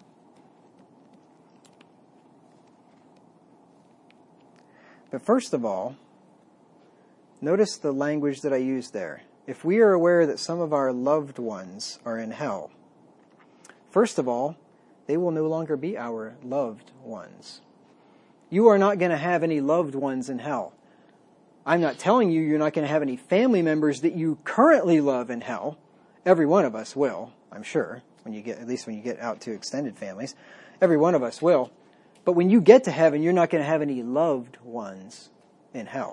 Speaker 1: But first of all, notice the language that I used there. If we are aware that some of our loved ones are in hell, first of all, they will no longer be our loved ones. You are not going to have any loved ones in hell. I'm not telling you you're not going to have any family members that you currently love in hell. Every one of us will, I'm sure, when you get, at least when you get out to extended families. Every one of us will. But when you get to heaven, you're not going to have any loved ones in hell.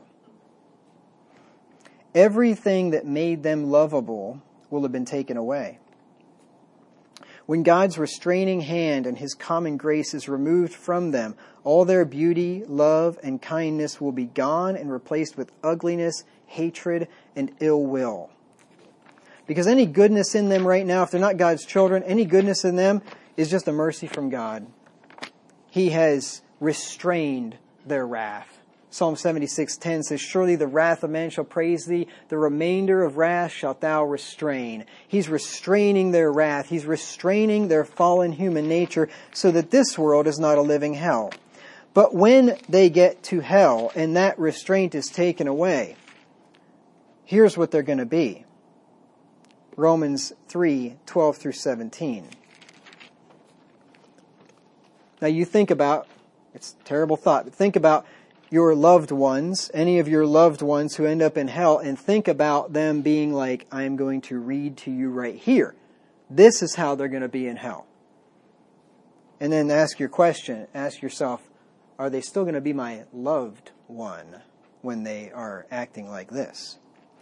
Speaker 1: Everything that made them lovable will have been taken away. When God's restraining hand and his common grace is removed from them, all their beauty, love, and kindness will be gone and replaced with ugliness, hatred, and ill will. Because any goodness in them right now, if they're not God's children, any goodness in them is just a mercy from God. He has restrained their wrath. Psalm seventy-six ten says, surely the wrath of man shall praise thee, the remainder of wrath shalt thou restrain. He's restraining their wrath. He's restraining their fallen human nature so that this world is not a living hell. But when they get to hell and that restraint is taken away, here's what they're going to be. Romans three twelve through seventeen. Now you think about, it's a terrible thought, but think about your loved ones, any of your loved ones who end up in hell, and think about them being like, I'm going to read to you right here. This is how they're going to be in hell. And then ask your question, ask yourself, are they still going to be my loved one when they are acting like this?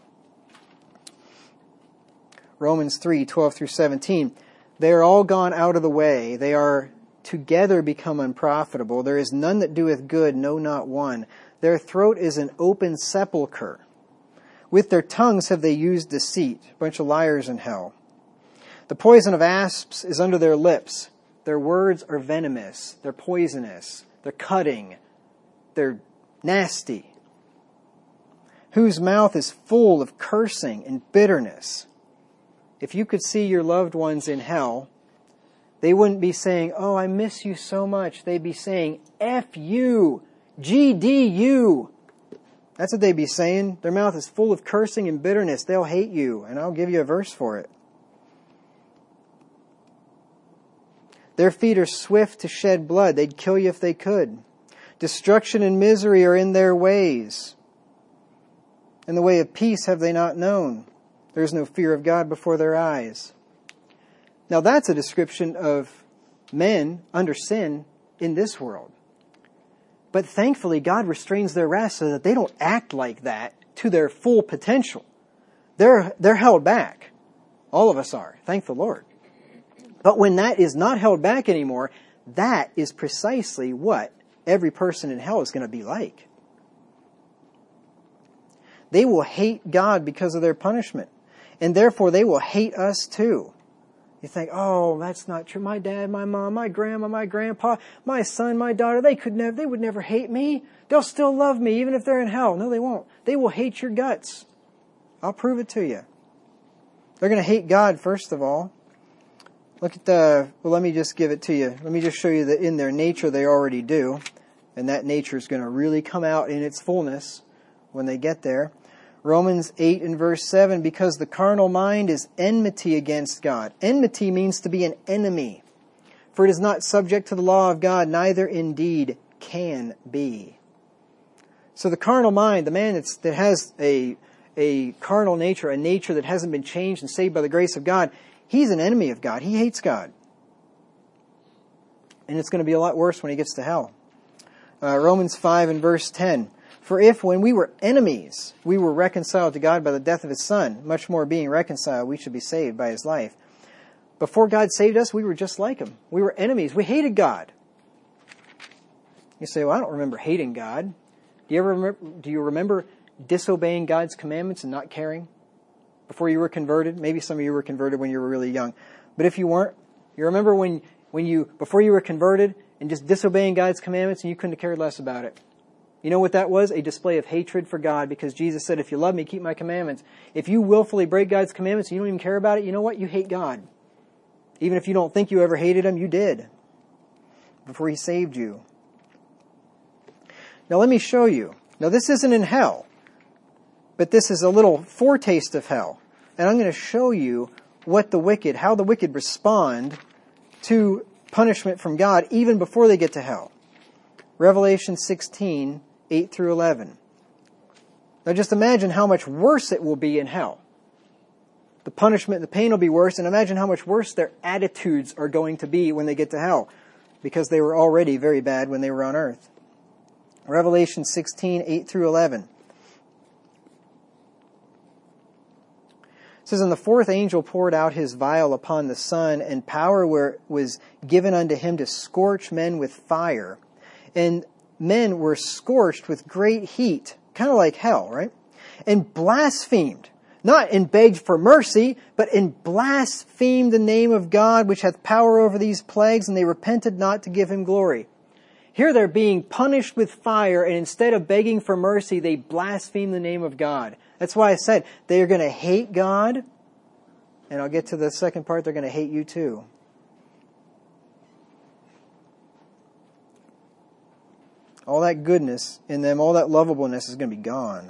Speaker 1: Romans three twelve through seventeen. They are all gone out of the way. They are together become unprofitable. There is none that doeth good, no, not one. Their throat is an open sepulchre. With their tongues have they used deceit. A bunch of liars in hell. The poison of asps is under their lips. Their words are venomous. They're poisonous. They're cutting. They're nasty. Whose mouth is full of cursing and bitterness. If you could see your loved ones in hell, they wouldn't be saying, oh, I miss you so much. They'd be saying, F you, G D you. That's what they'd be saying. Their mouth is full of cursing and bitterness. They'll hate you, and I'll give you a verse for it. Their feet are swift to shed blood. They'd kill you if they could. Destruction and misery are in their ways. And the way of peace have they not known. There is no fear of God before their eyes. Now that's a description of men under sin in this world. But thankfully God restrains their wrath so that they don't act like that to their full potential. They're, they're held back. All of us are. Thank the Lord. But when that is not held back anymore, that is precisely what every person in hell is going to be like. They will hate God because of their punishment. And therefore they will hate us too. You think, oh, that's not true. My dad, my mom, my grandma, my grandpa, my son, my daughter, they could never, they would never hate me. They'll still love me even if they're in hell. No, they won't. They will hate your guts. I'll prove it to you. They're going to hate God, first of all. Look at the, well, let me just give it to you. Let me just show you that in their nature they already do. And that nature is going to really come out in its fullness when they get there. Romans eight and verse seven, because the carnal mind is enmity against God. Enmity means to be an enemy. For it is not subject to the law of God, neither indeed can be. So the carnal mind, the man that's, that has a, a carnal nature, a nature that hasn't been changed and saved by the grace of God, he's an enemy of God. He hates God. And it's going to be a lot worse when he gets to hell. Uh, Romans five and verse ten. For if, when we were enemies, we were reconciled to God by the death of His Son, much more being reconciled, we should be saved by His life. Before God saved us, we were just like Him. We were enemies. We hated God. You say, well, I don't remember hating God. Do you ever remember, do you remember disobeying God's commandments and not caring before you were converted? Maybe some of you were converted when you were really young. But if you weren't, you remember when, when you, before you were converted and just disobeying God's commandments and you couldn't have cared less about it. You know what that was? A display of hatred for God, because Jesus said, if you love me, keep my commandments. If you willfully break God's commandments and you don't even care about it, you know what? You hate God. Even if you don't think you ever hated Him, you did before He saved you. Now let me show you. Now this isn't in hell, but this is a little foretaste of hell. And I'm going to show you what the wicked, how the wicked respond to punishment from God even before they get to hell. Revelation sixteen, eight through eleven. Now just imagine how much worse it will be in hell. The punishment and the pain will be worse, and imagine how much worse their attitudes are going to be when they get to hell, because they were already very bad when they were on earth. Revelation sixteen, eight through eleven. It says, and the fourth angel poured out his vial upon the sun, and power were, was given unto him to scorch men with fire. And men were scorched with great heat, kind of like hell, right? And blasphemed, not in begged for mercy, but in blasphemed the name of God, which hath power over these plagues, and they repented not to give him glory. Here they're being punished with fire, and instead of begging for mercy, they blaspheme the name of God. That's why I said they are going to hate God, and I'll get to the second part, they're going to hate you too. All that goodness in them, all that lovableness is going to be gone.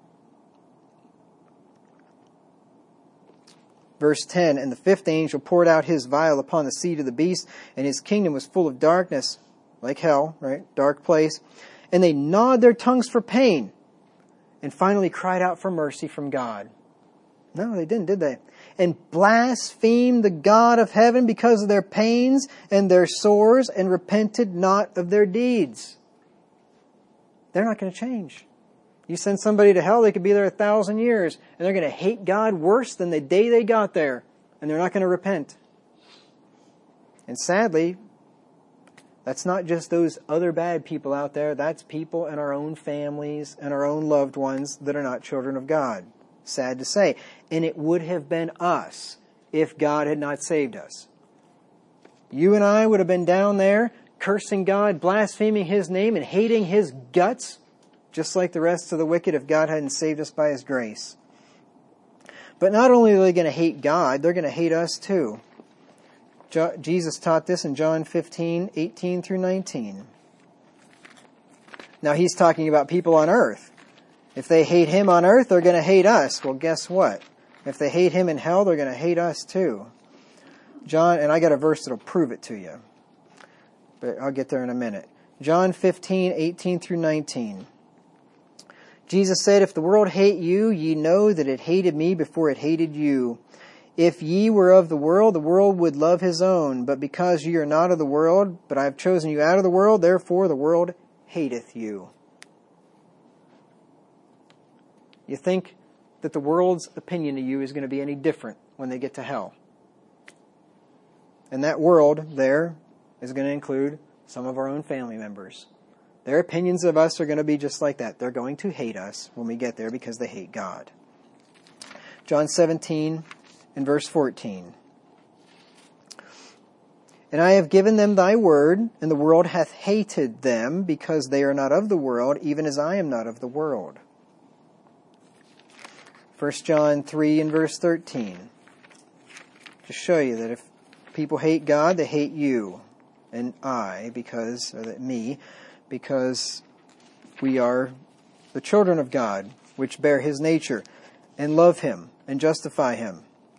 Speaker 1: Verse ten, and the fifth angel poured out his vial upon the seat of the beast, and his kingdom was full of darkness, like hell, right? Dark place. And they gnawed their tongues for pain, and finally cried out for mercy from God. No, they didn't, did they? And blasphemed the God of heaven because of their pains and their sores, and repented not of their deeds. They're not going to change. You send somebody to hell, they could be there a thousand years, and they're going to hate God worse than the day they got there, and they're not going to repent. And sadly, that's not just those other bad people out there. That's people in our own families and our own loved ones that are not children of God. Sad to say. And it would have been us if God had not saved us. You and I would have been down there cursing God, blaspheming His name, and hating His guts, just like the rest of the wicked if God hadn't saved us by His grace. But not only are they going to hate God, they're going to hate us too. Jesus taught this in John fifteen, eighteen through nineteen. Now He's talking about people on earth. If they hate Him on earth, they're going to hate us. Well, guess what? If they hate Him in hell, they're going to hate us too. John, and I got a verse that'll prove it to you. But I'll get there in a minute. John fifteen, eighteen through nineteen. Jesus said, if the world hate you, ye know that it hated me before it hated you. If ye were of the world, the world would love his own. But because ye are not of the world, but I have chosen you out of the world, therefore the world hateth you. You think that the world's opinion of you is going to be any different when they get to hell? And that world there is going to include some of our own family members. Their opinions of us are going to be just like that. They're going to hate us when we get there because they hate God. John seventeen and verse fourteen. And I have given them thy word, and the world hath hated them, because they are not of the world, even as I am not of the world. First John three and verse thirteen. To show you that if people hate God, they hate you and I, because, or that me, because we are the children of God, which bear His nature, and love Him, and justify Him.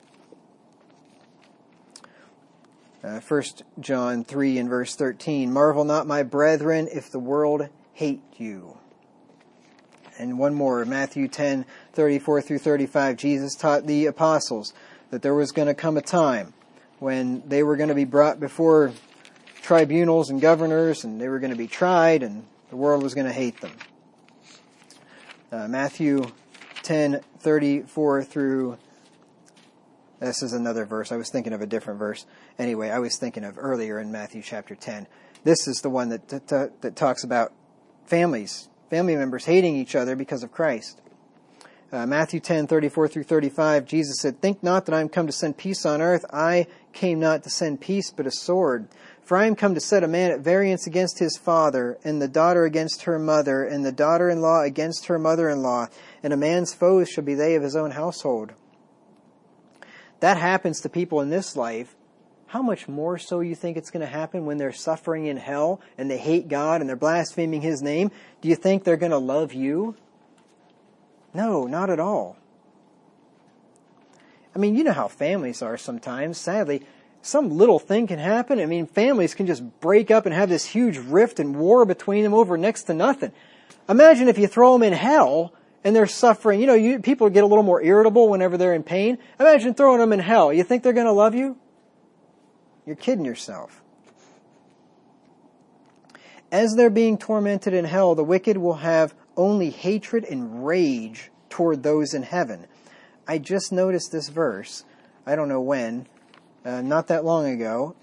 Speaker 1: Uh, First John three and verse thirteen, marvel not, my brethren, if the world hate you. And one more, Matthew ten, thirty-four through thirty-five, Jesus taught the apostles that there was going to come a time when they were going to be brought before tribunals and governors, and they were going to be tried, and the world was going to hate them. Uh, Matthew ten, thirty-four through... This is another verse. I was thinking of a different verse. Anyway, I was thinking of earlier in Matthew chapter ten. This is the one that that, that talks about families, family members hating each other because of Christ. Uh, Matthew ten, thirty-four through thirty-five, Jesus said, think not that I am come to send peace on earth. I came not to send peace, but a sword. For I am come to set a man at variance against his father, and the daughter against her mother, and the daughter-in-law against her mother-in-law, and a man's foes shall be they of his own household. That happens to people in this life. How much more so you think it's going to happen when they're suffering in hell, and they hate God, and they're blaspheming His name? Do you think they're going to love you? No, not at all. I mean, you know how families are sometimes. Sadly, some little thing can happen. I mean, families can just break up and have this huge rift and war between them over next to nothing. Imagine if you throw them in hell and they're suffering. You know, you, people get a little more irritable whenever they're in pain. Imagine throwing them in hell. You think they're going to love you? You're kidding yourself. As they're being tormented in hell, the wicked will have only hatred and rage toward those in heaven. I just noticed this verse. I don't know when, uh, not that long ago.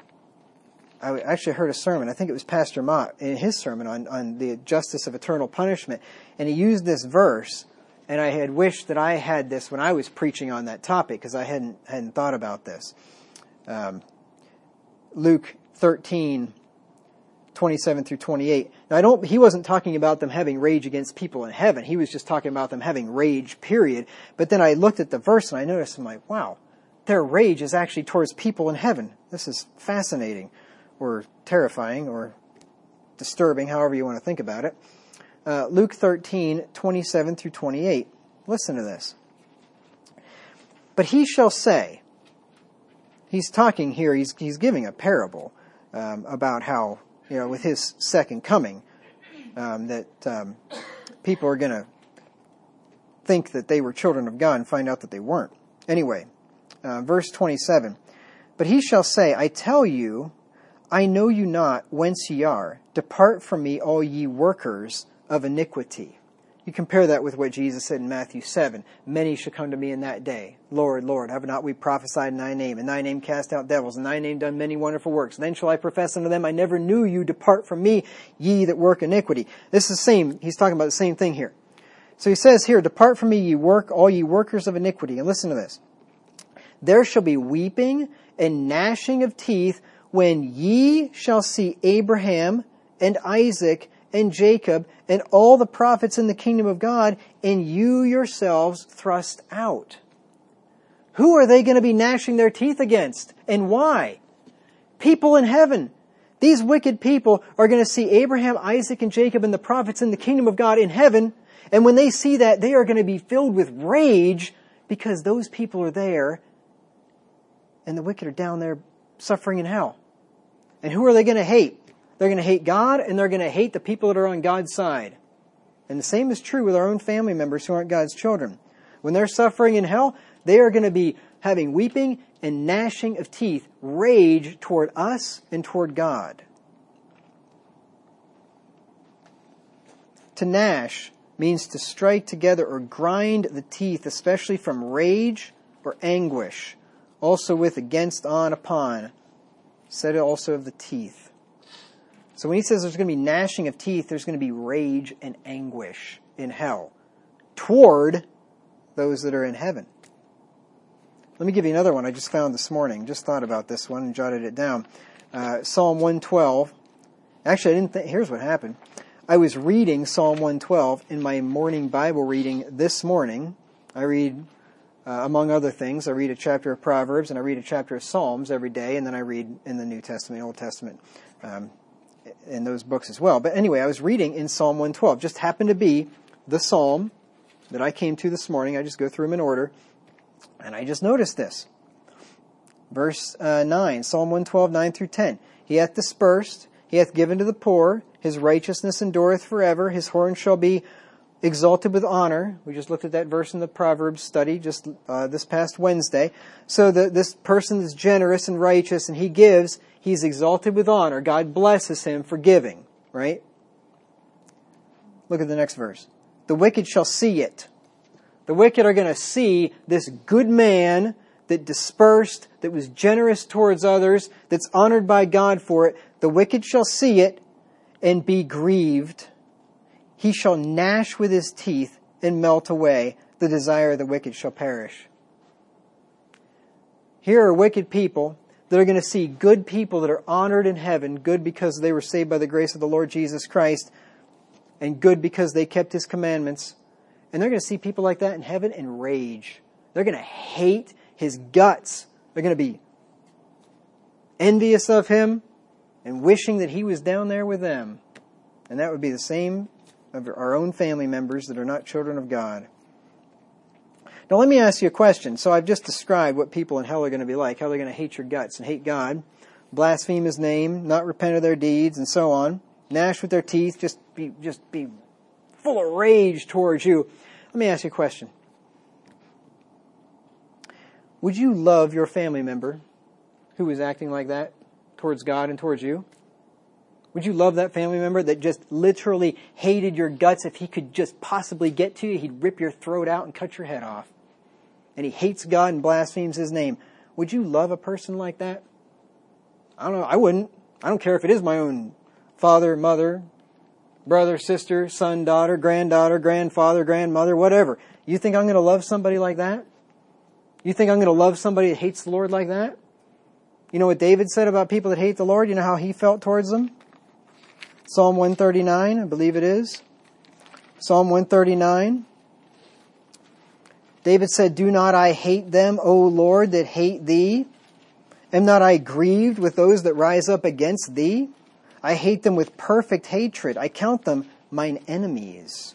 Speaker 1: I actually heard a sermon. I think it was Pastor Mott in his sermon on, on the justice of eternal punishment. And he used this verse, and I had wished that I had this when I was preaching on that topic, because I hadn't hadn't thought about this. Um, Luke thirteen, twenty-seven through twenty-eight. Now, I don't. He wasn't talking about them having rage against people in heaven. He was just talking about them having rage, period. But then I looked at the verse, and I noticed, I'm like, wow, their rage is actually towards people in heaven. This is fascinating, or terrifying, or disturbing, however you want to think about it. Uh, Luke thirteen, twenty-seven through twenty-eight. Listen to this. But he shall say, he's talking here, he's, he's giving a parable um, about how, you know, with his second coming, um, that um, people are going to think that they were children of God and find out that they weren't. Anyway, uh, verse twenty-seven. But he shall say, I tell you, I know you not whence ye are. Depart from me, all ye workers of iniquity. You compare that with what Jesus said in Matthew seven. Many shall come to me in that day. Lord, Lord, have not we prophesied in thy name? In thy name cast out devils. In thy name done many wonderful works. Then shall I profess unto them, I never knew you. Depart from me, ye that work iniquity. This is the same. He's talking about the same thing here. So he says here, depart from me, ye work, all ye workers of iniquity. And listen to this. There shall be weeping and gnashing of teeth when ye shall see Abraham and Isaac and Jacob and all the prophets in the kingdom of God, and you yourselves thrust out. Who are they going to be gnashing their teeth against? And why? People in heaven. These wicked people are going to see Abraham, Isaac, and Jacob and the prophets in the kingdom of God in heaven. And when they see that, they are going to be filled with rage because those people are there and the wicked are down there suffering in hell. And who are they going to hate? They're going to hate God, and they're going to hate the people that are on God's side. And the same is true with our own family members who aren't God's children. When they're suffering in hell, they are going to be having weeping and gnashing of teeth, rage toward us and toward God. To gnash means to strike together or grind the teeth, especially from rage or anguish. Also with against, on, upon. Said also of the teeth. So when he says there's going to be gnashing of teeth, there's going to be rage and anguish in hell toward those that are in heaven. Let me give you another one I just found this morning. Just thought about this one and jotted it down. Uh, Psalm one twelve. Actually, I didn't think, here's what happened. I was reading Psalm one twelve in my morning Bible reading this morning. I read, uh, among other things, I read a chapter of Proverbs and I read a chapter of Psalms every day, and then I read in the New Testament, Old Testament, um, in those books as well. But anyway, I was reading in Psalm one twelve. Just happened to be the psalm that I came to this morning. I just go through them in order. And I just noticed this. Verse uh, nine, Psalm one twelve, nine through ten. He hath dispersed, he hath given to the poor, his righteousness endureth forever, his horn shall be exalted with honor. We just looked at that verse in the Proverbs study just uh, this past Wednesday. So the, this person is generous and righteous, and he gives, he's exalted with honor. God blesses him for giving, right? Look at the next verse. The wicked shall see it. The wicked are going to see this good man that dispersed, that was generous towards others, that's honored by God for it. The wicked shall see it and be grieved. He shall gnash with his teeth and melt away. The desire of the wicked shall perish. Here are wicked people that are going to see good people that are honored in heaven, good because they were saved by the grace of the Lord Jesus Christ, and good because they kept His commandments. And they're going to see people like that in heaven and rage. They're going to hate His guts. They're going to be envious of Him and wishing that He was down there with them. And that would be the same of our own family members that are not children of God. Now let me ask you a question. So I've just described what people in hell are going to be like, how they're going to hate your guts and hate God, blaspheme His name, not repent of their deeds, and so on, gnash with their teeth, just be just be full of rage towards you. Let me ask you a question. Would you love your family member who was acting like that towards God and towards you? Would you love that family member that just literally hated your guts? If he could just possibly get to you, he'd rip your throat out and cut your head off? and he hates God and blasphemes his name. Would you love a person like that? I don't know. I wouldn't. I don't care if it is my own father, mother, brother, sister, son, daughter, granddaughter, grandfather, grandmother, whatever. You think I'm going to love somebody like that? You think I'm going to love somebody that hates the Lord like that? You know what David said about people that hate the Lord? You know how he felt towards them? Psalm one thirty-nine, I believe it is. Psalm one thirty-nine. David said, "Do not I hate them, O Lord, that hate thee? Am not I grieved with those that rise up against thee? I hate them with perfect hatred. I count them mine enemies."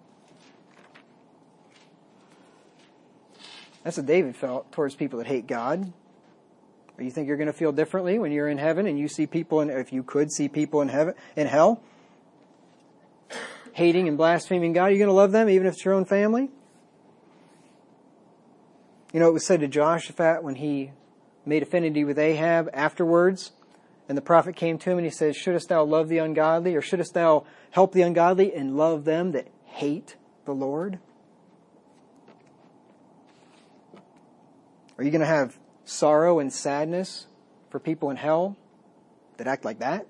Speaker 1: That's what David felt towards people that hate God. Or you think you're going to feel differently when you're in heaven and you see people, in, if you could see people in heaven, in hell, hating and blaspheming God? Are you going to love them even if it's your own family? You know, it was said to Jehoshaphat when he made affinity with Ahab afterwards, and the prophet came to him and he says, "Shouldest thou love the ungodly, or shouldest thou help the ungodly and love them that hate the Lord?" Are you going to have sorrow and sadness for people in hell that act like that?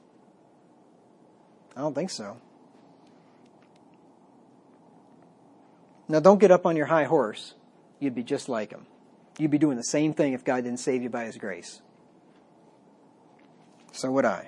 Speaker 1: I don't think so. Now, don't get up on your high horse. You'd be just like him. You'd be doing the same thing if God didn't save you by his grace. So would I.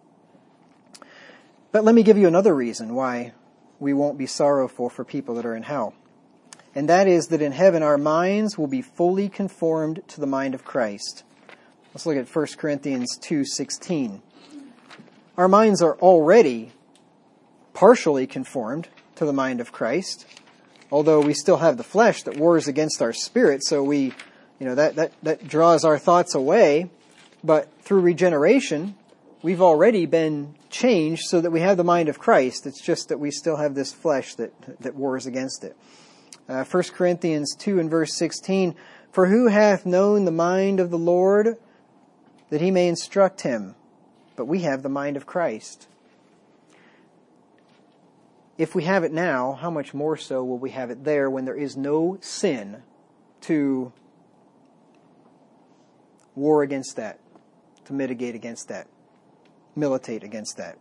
Speaker 1: But let me give you another reason why we won't be sorrowful for people that are in hell. And that is that in heaven our minds will be fully conformed to the mind of Christ. Let's look at First Corinthians two sixteen. Our minds are already partially conformed to the mind of Christ, although we still have the flesh that wars against our spirit, so we, you know, that, that, that draws our thoughts away. But through regeneration, we've already been changed so that we have the mind of Christ. It's just that we still have this flesh that, that wars against it. Uh, First Corinthians two and verse sixteen, "For who hath known the mind of the Lord, that he may instruct him? But we have the mind of Christ." If we have it now, how much more so will we have it there when there is no sin to war against that, to mitigate against that, militate against that?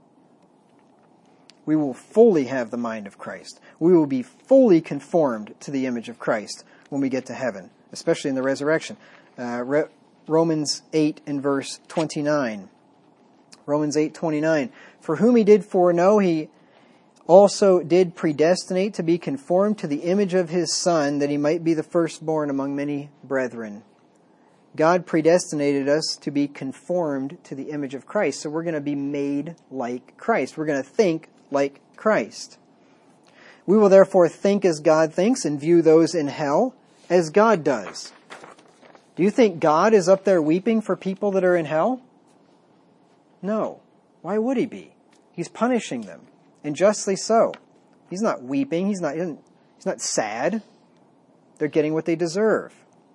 Speaker 1: We will fully have the mind of Christ. We will be fully conformed to the image of Christ when we get to heaven, especially in the resurrection. Uh, Re- Romans eight and verse twenty-nine. Romans eight twenty-nine. "For whom he did foreknow, he also did predestinate to be conformed to the image of his Son, that he might be the firstborn among many brethren." God predestinated us to be conformed to the image of Christ. So we're going to be made like Christ. We're going to think like Christ. We will therefore think as God thinks and view those in hell as God does. Do you think God is up there weeping for people that are in hell? No. Why would he be? He's punishing them, and justly so. He's not weeping. He's not, he's not sad. They're getting what they deserve.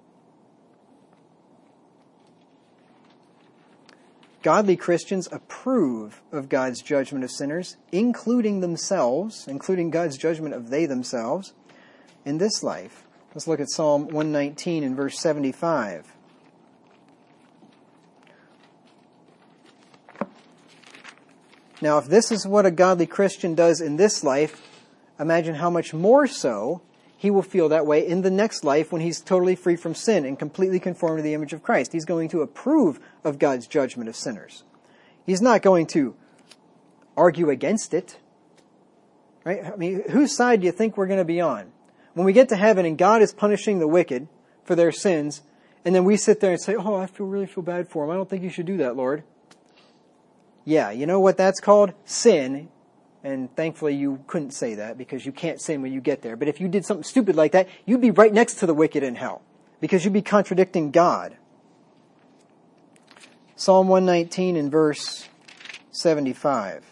Speaker 1: Godly Christians approve of God's judgment of sinners, including themselves, including God's judgment of they themselves, in this life. Let's look at Psalm one nineteen and verse seventy-five. Now, if this is what a godly Christian does in this life, imagine how much more so he will feel that way in the next life when he's totally free from sin and completely conformed to the image of Christ. He's going to approve of God's judgment of sinners. He's not going to argue against it. Right? I mean, whose side do you think we're going to be on? When we get to heaven and God is punishing the wicked for their sins, and then we sit there and say, "Oh, I feel really feel bad for them. I don't think you should do that, Lord." Yeah, you know what that's called? Sin. And thankfully you couldn't say that because you can't sin when you get there. But if you did something stupid like that, you'd be right next to the wicked in hell because you'd be contradicting God. Psalm one nineteen and verse seventy-five.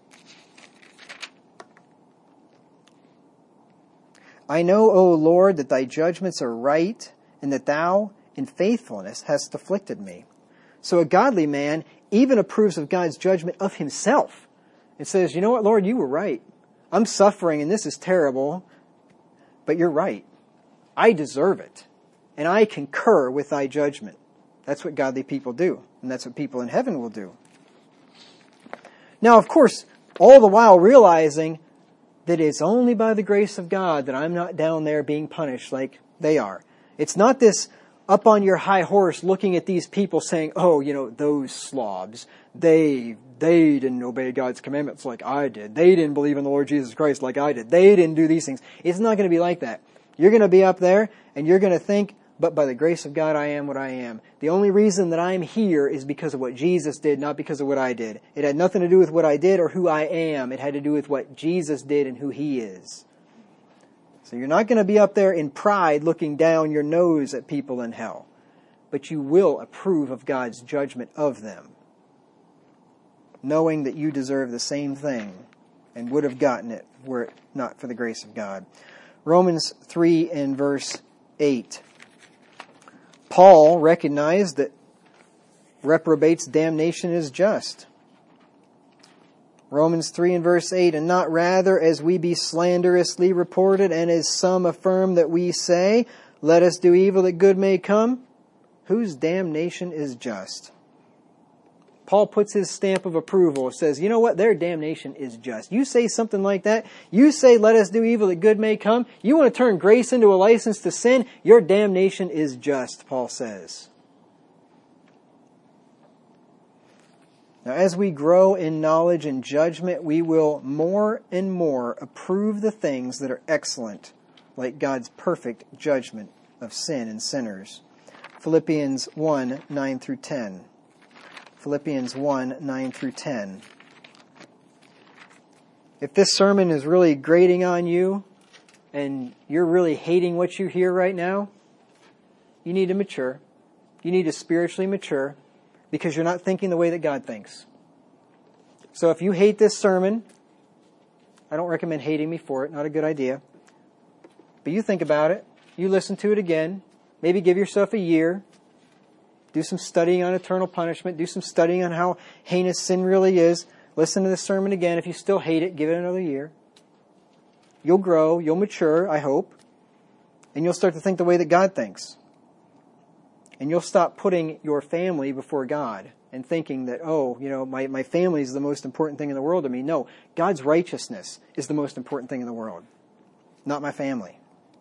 Speaker 1: "I know, O Lord, that thy judgments are right, and that thou in faithfulness hast afflicted me." So a godly man even approves of God's judgment of himself. It says, "You know what, Lord, you were right. I'm suffering and this is terrible, but you're right. I deserve it, and I concur with thy judgment. That's what godly people do, and that's what people in heaven will do. Now, of course, all the while realizing that it's only by the grace of God that I'm not down there being punished like they are. It's not this up on your high horse looking at these people saying, oh, you know, those slobs, they they didn't obey God's commandments like I did. They didn't believe in the Lord Jesus Christ like I did. They didn't do these things. It's not going to be like that. You're going to be up there and you're going to think, but by the grace of God I am what I am. The only reason that I'm here is because of what Jesus did, not because of what I did. It had nothing to do with what I did or who I am. It had to do with what Jesus did and who He is. So you're not going to be up there in pride looking down your nose at people in hell, but you will approve of God's judgment of them, knowing that you deserve the same thing and would have gotten it were it not for the grace of God. Romans three and verse eight. Paul recognized that reprobate's damnation is just. Romans three and verse eight, and not rather as we be slanderously reported, and as some affirm that we say, let us do evil that good may come, whose damnation is just. Paul puts his stamp of approval. Says, you know what? Their damnation is just. You say something like that. You say, let us do evil that good may come. You want to turn grace into a license to sin. Your damnation is just, Paul says. Now, as we grow in knowledge and judgment, we will more and more approve the things that are excellent, like God's perfect judgment of sin and sinners. Philippians one, nine through ten. Philippians one, nine through ten. If this sermon is really grating on you and you're really hating what you hear right now, you need to mature. You need to spiritually mature because you're not thinking the way that God thinks. So if you hate this sermon, I don't recommend hating me for it. Not a good idea. But you think about it. You listen to it again. Maybe give yourself a year. Do some studying on eternal punishment. Do some studying on how heinous sin really is. Listen to this sermon again. If you still hate it, give it another year. You'll grow. You'll mature, I hope. And you'll start to think the way that God thinks. And you'll stop putting your family before God and thinking that, oh, you know, my, my family is the most important thing in the world to me. No, God's righteousness is the most important thing in the world, not my family.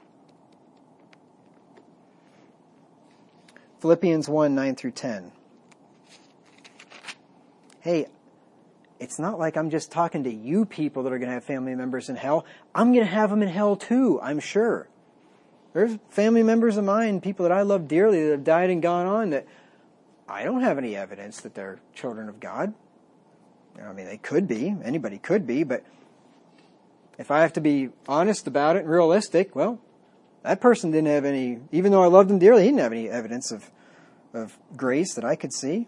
Speaker 1: Philippians one, nine through ten. Hey, it's not like I'm just talking to you people that are going to have family members in hell. I'm going to have them in hell too, I'm sure. There's family members of mine, people that I love dearly, that have died and gone on, that I don't have any evidence that they're children of God. I mean, they could be. Anybody could be. But if I have to be honest about it and realistic, well, that person didn't have any, even though I loved him dearly, he didn't have any evidence of, of grace that I could see.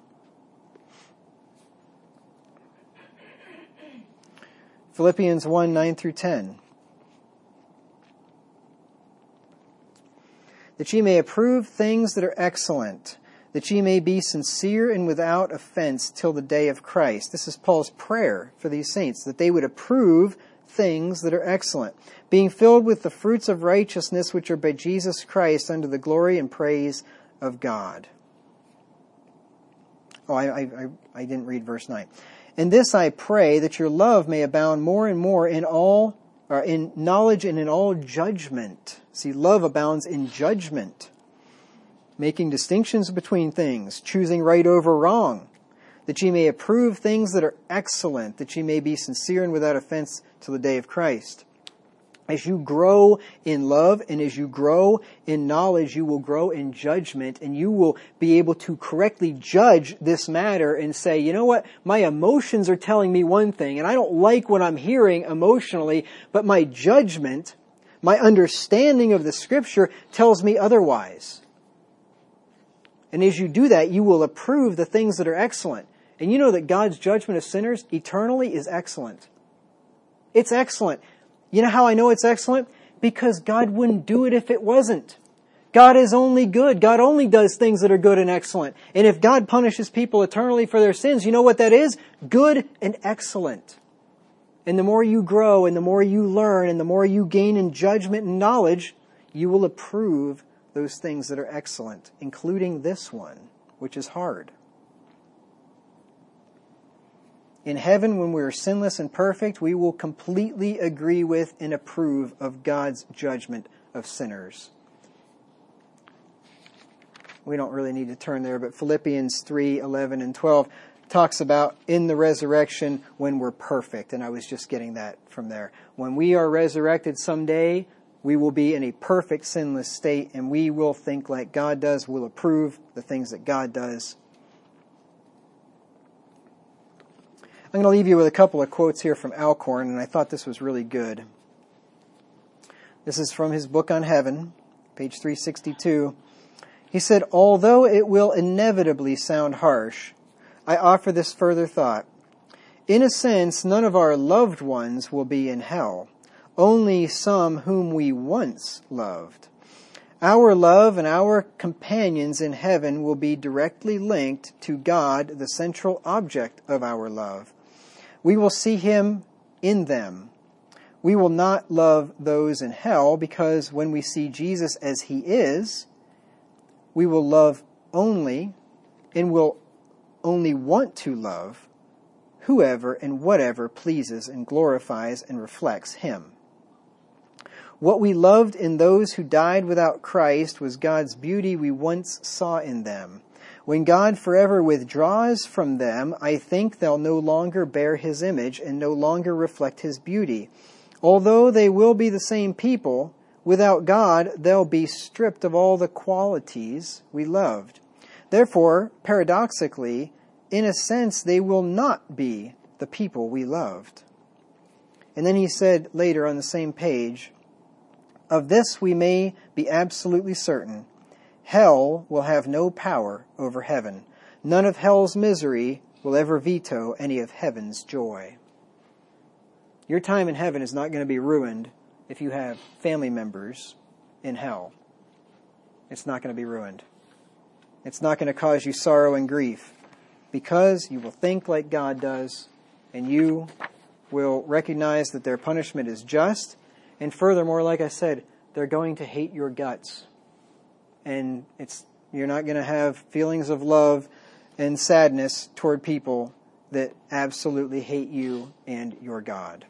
Speaker 1: Philippians one, nine through ten. That ye may approve things that are excellent, that ye may be sincere and without offense till the day of Christ. This is Paul's prayer for these saints, that they would approve things that are excellent, being filled with the fruits of righteousness which are by Jesus Christ unto the glory and praise of God. Oh, I, I, I didn't read verse nine. And this I pray, that your love may abound more and more in all, or in knowledge and in all judgment. See, love abounds in judgment, making distinctions between things, choosing right over wrong, that ye may approve things that are excellent, that ye may be sincere and without offense till the day of Christ. As you grow in love and as you grow in knowledge, you will grow in judgment, and you will be able to correctly judge this matter and say, you know what, my emotions are telling me one thing, and I don't like what I'm hearing emotionally, but my judgment, my understanding of the Scripture tells me otherwise. And as you do that, you will approve the things that are excellent. And you know that God's judgment of sinners eternally is excellent. It's excellent. You know how I know it's excellent? Because God wouldn't do it if it wasn't. God is only good. God only does things that are good and excellent. And if God punishes people eternally for their sins, you know what that is? Good and excellent. And the more you grow and the more you learn and the more you gain in judgment and knowledge, You will approve those things that are excellent, including this one, which is hard. In heaven, when we are sinless and perfect, we will completely agree with and approve of God's judgment of sinners. We don't really need to turn there, but Philippians three, eleven, and twelve talks about in the resurrection when we're perfect. And I was just getting that from there. When we are resurrected someday, we will be in a perfect sinless state, and we will think like God does. We'll approve the things that God does. I'm going to leave you with a couple of quotes here from Alcorn, and I thought this was really good. This is from his book on heaven, page three sixty-two. He said, "Although it will inevitably sound harsh, I offer this further thought. In a sense, none of our loved ones will be in hell, only some whom we once loved. Our love and our companions in heaven will be directly linked to God, the central object of our love. We will see Him in them. We will not love those in hell because when we see Jesus as He is, we will love only and will only want to love whoever and whatever pleases and glorifies and reflects Him. What we loved in those who died without Christ was God's beauty we once saw in them. When God forever withdraws from them, I think they'll no longer bear His image and no longer reflect His beauty. Although they will be the same people, without God, they'll be stripped of all the qualities we loved. Therefore, paradoxically, in a sense, they will not be the people we loved." And then he said later on the same page, "Of this we may be absolutely certain. Hell will have no power over heaven. None of hell's misery will ever veto any of heaven's joy." Your time in heaven is not going to be ruined if you have family members in hell. It's not going to be ruined. It's not going to cause you sorrow and grief because you will think like God does and you will recognize that their punishment is just. And furthermore, like I said, they're going to hate your guts. And it's you're not going to have feelings of love and sadness toward people that absolutely hate you and your God.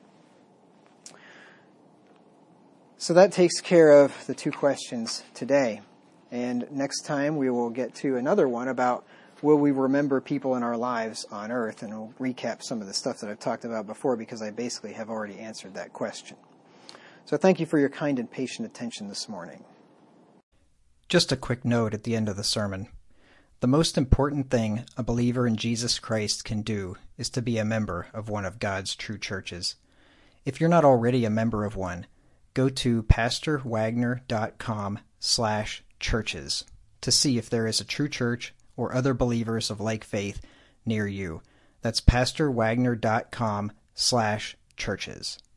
Speaker 1: So that takes care of the two questions today. And next time we will get to another one about will we remember people in our lives on earth, and we'll recap some of the stuff that I've talked about before because I basically have already answered that question. So thank you for your kind and patient attention this morning. Just a quick note at the end of the sermon. The most important thing a believer in Jesus Christ can do is to be a member of one of God's true churches. If you're not already a member of one, go to pastorwagner.com slash churches to see if there is a true church or other believers of like faith near you. That's pastorwagner.com slash churches.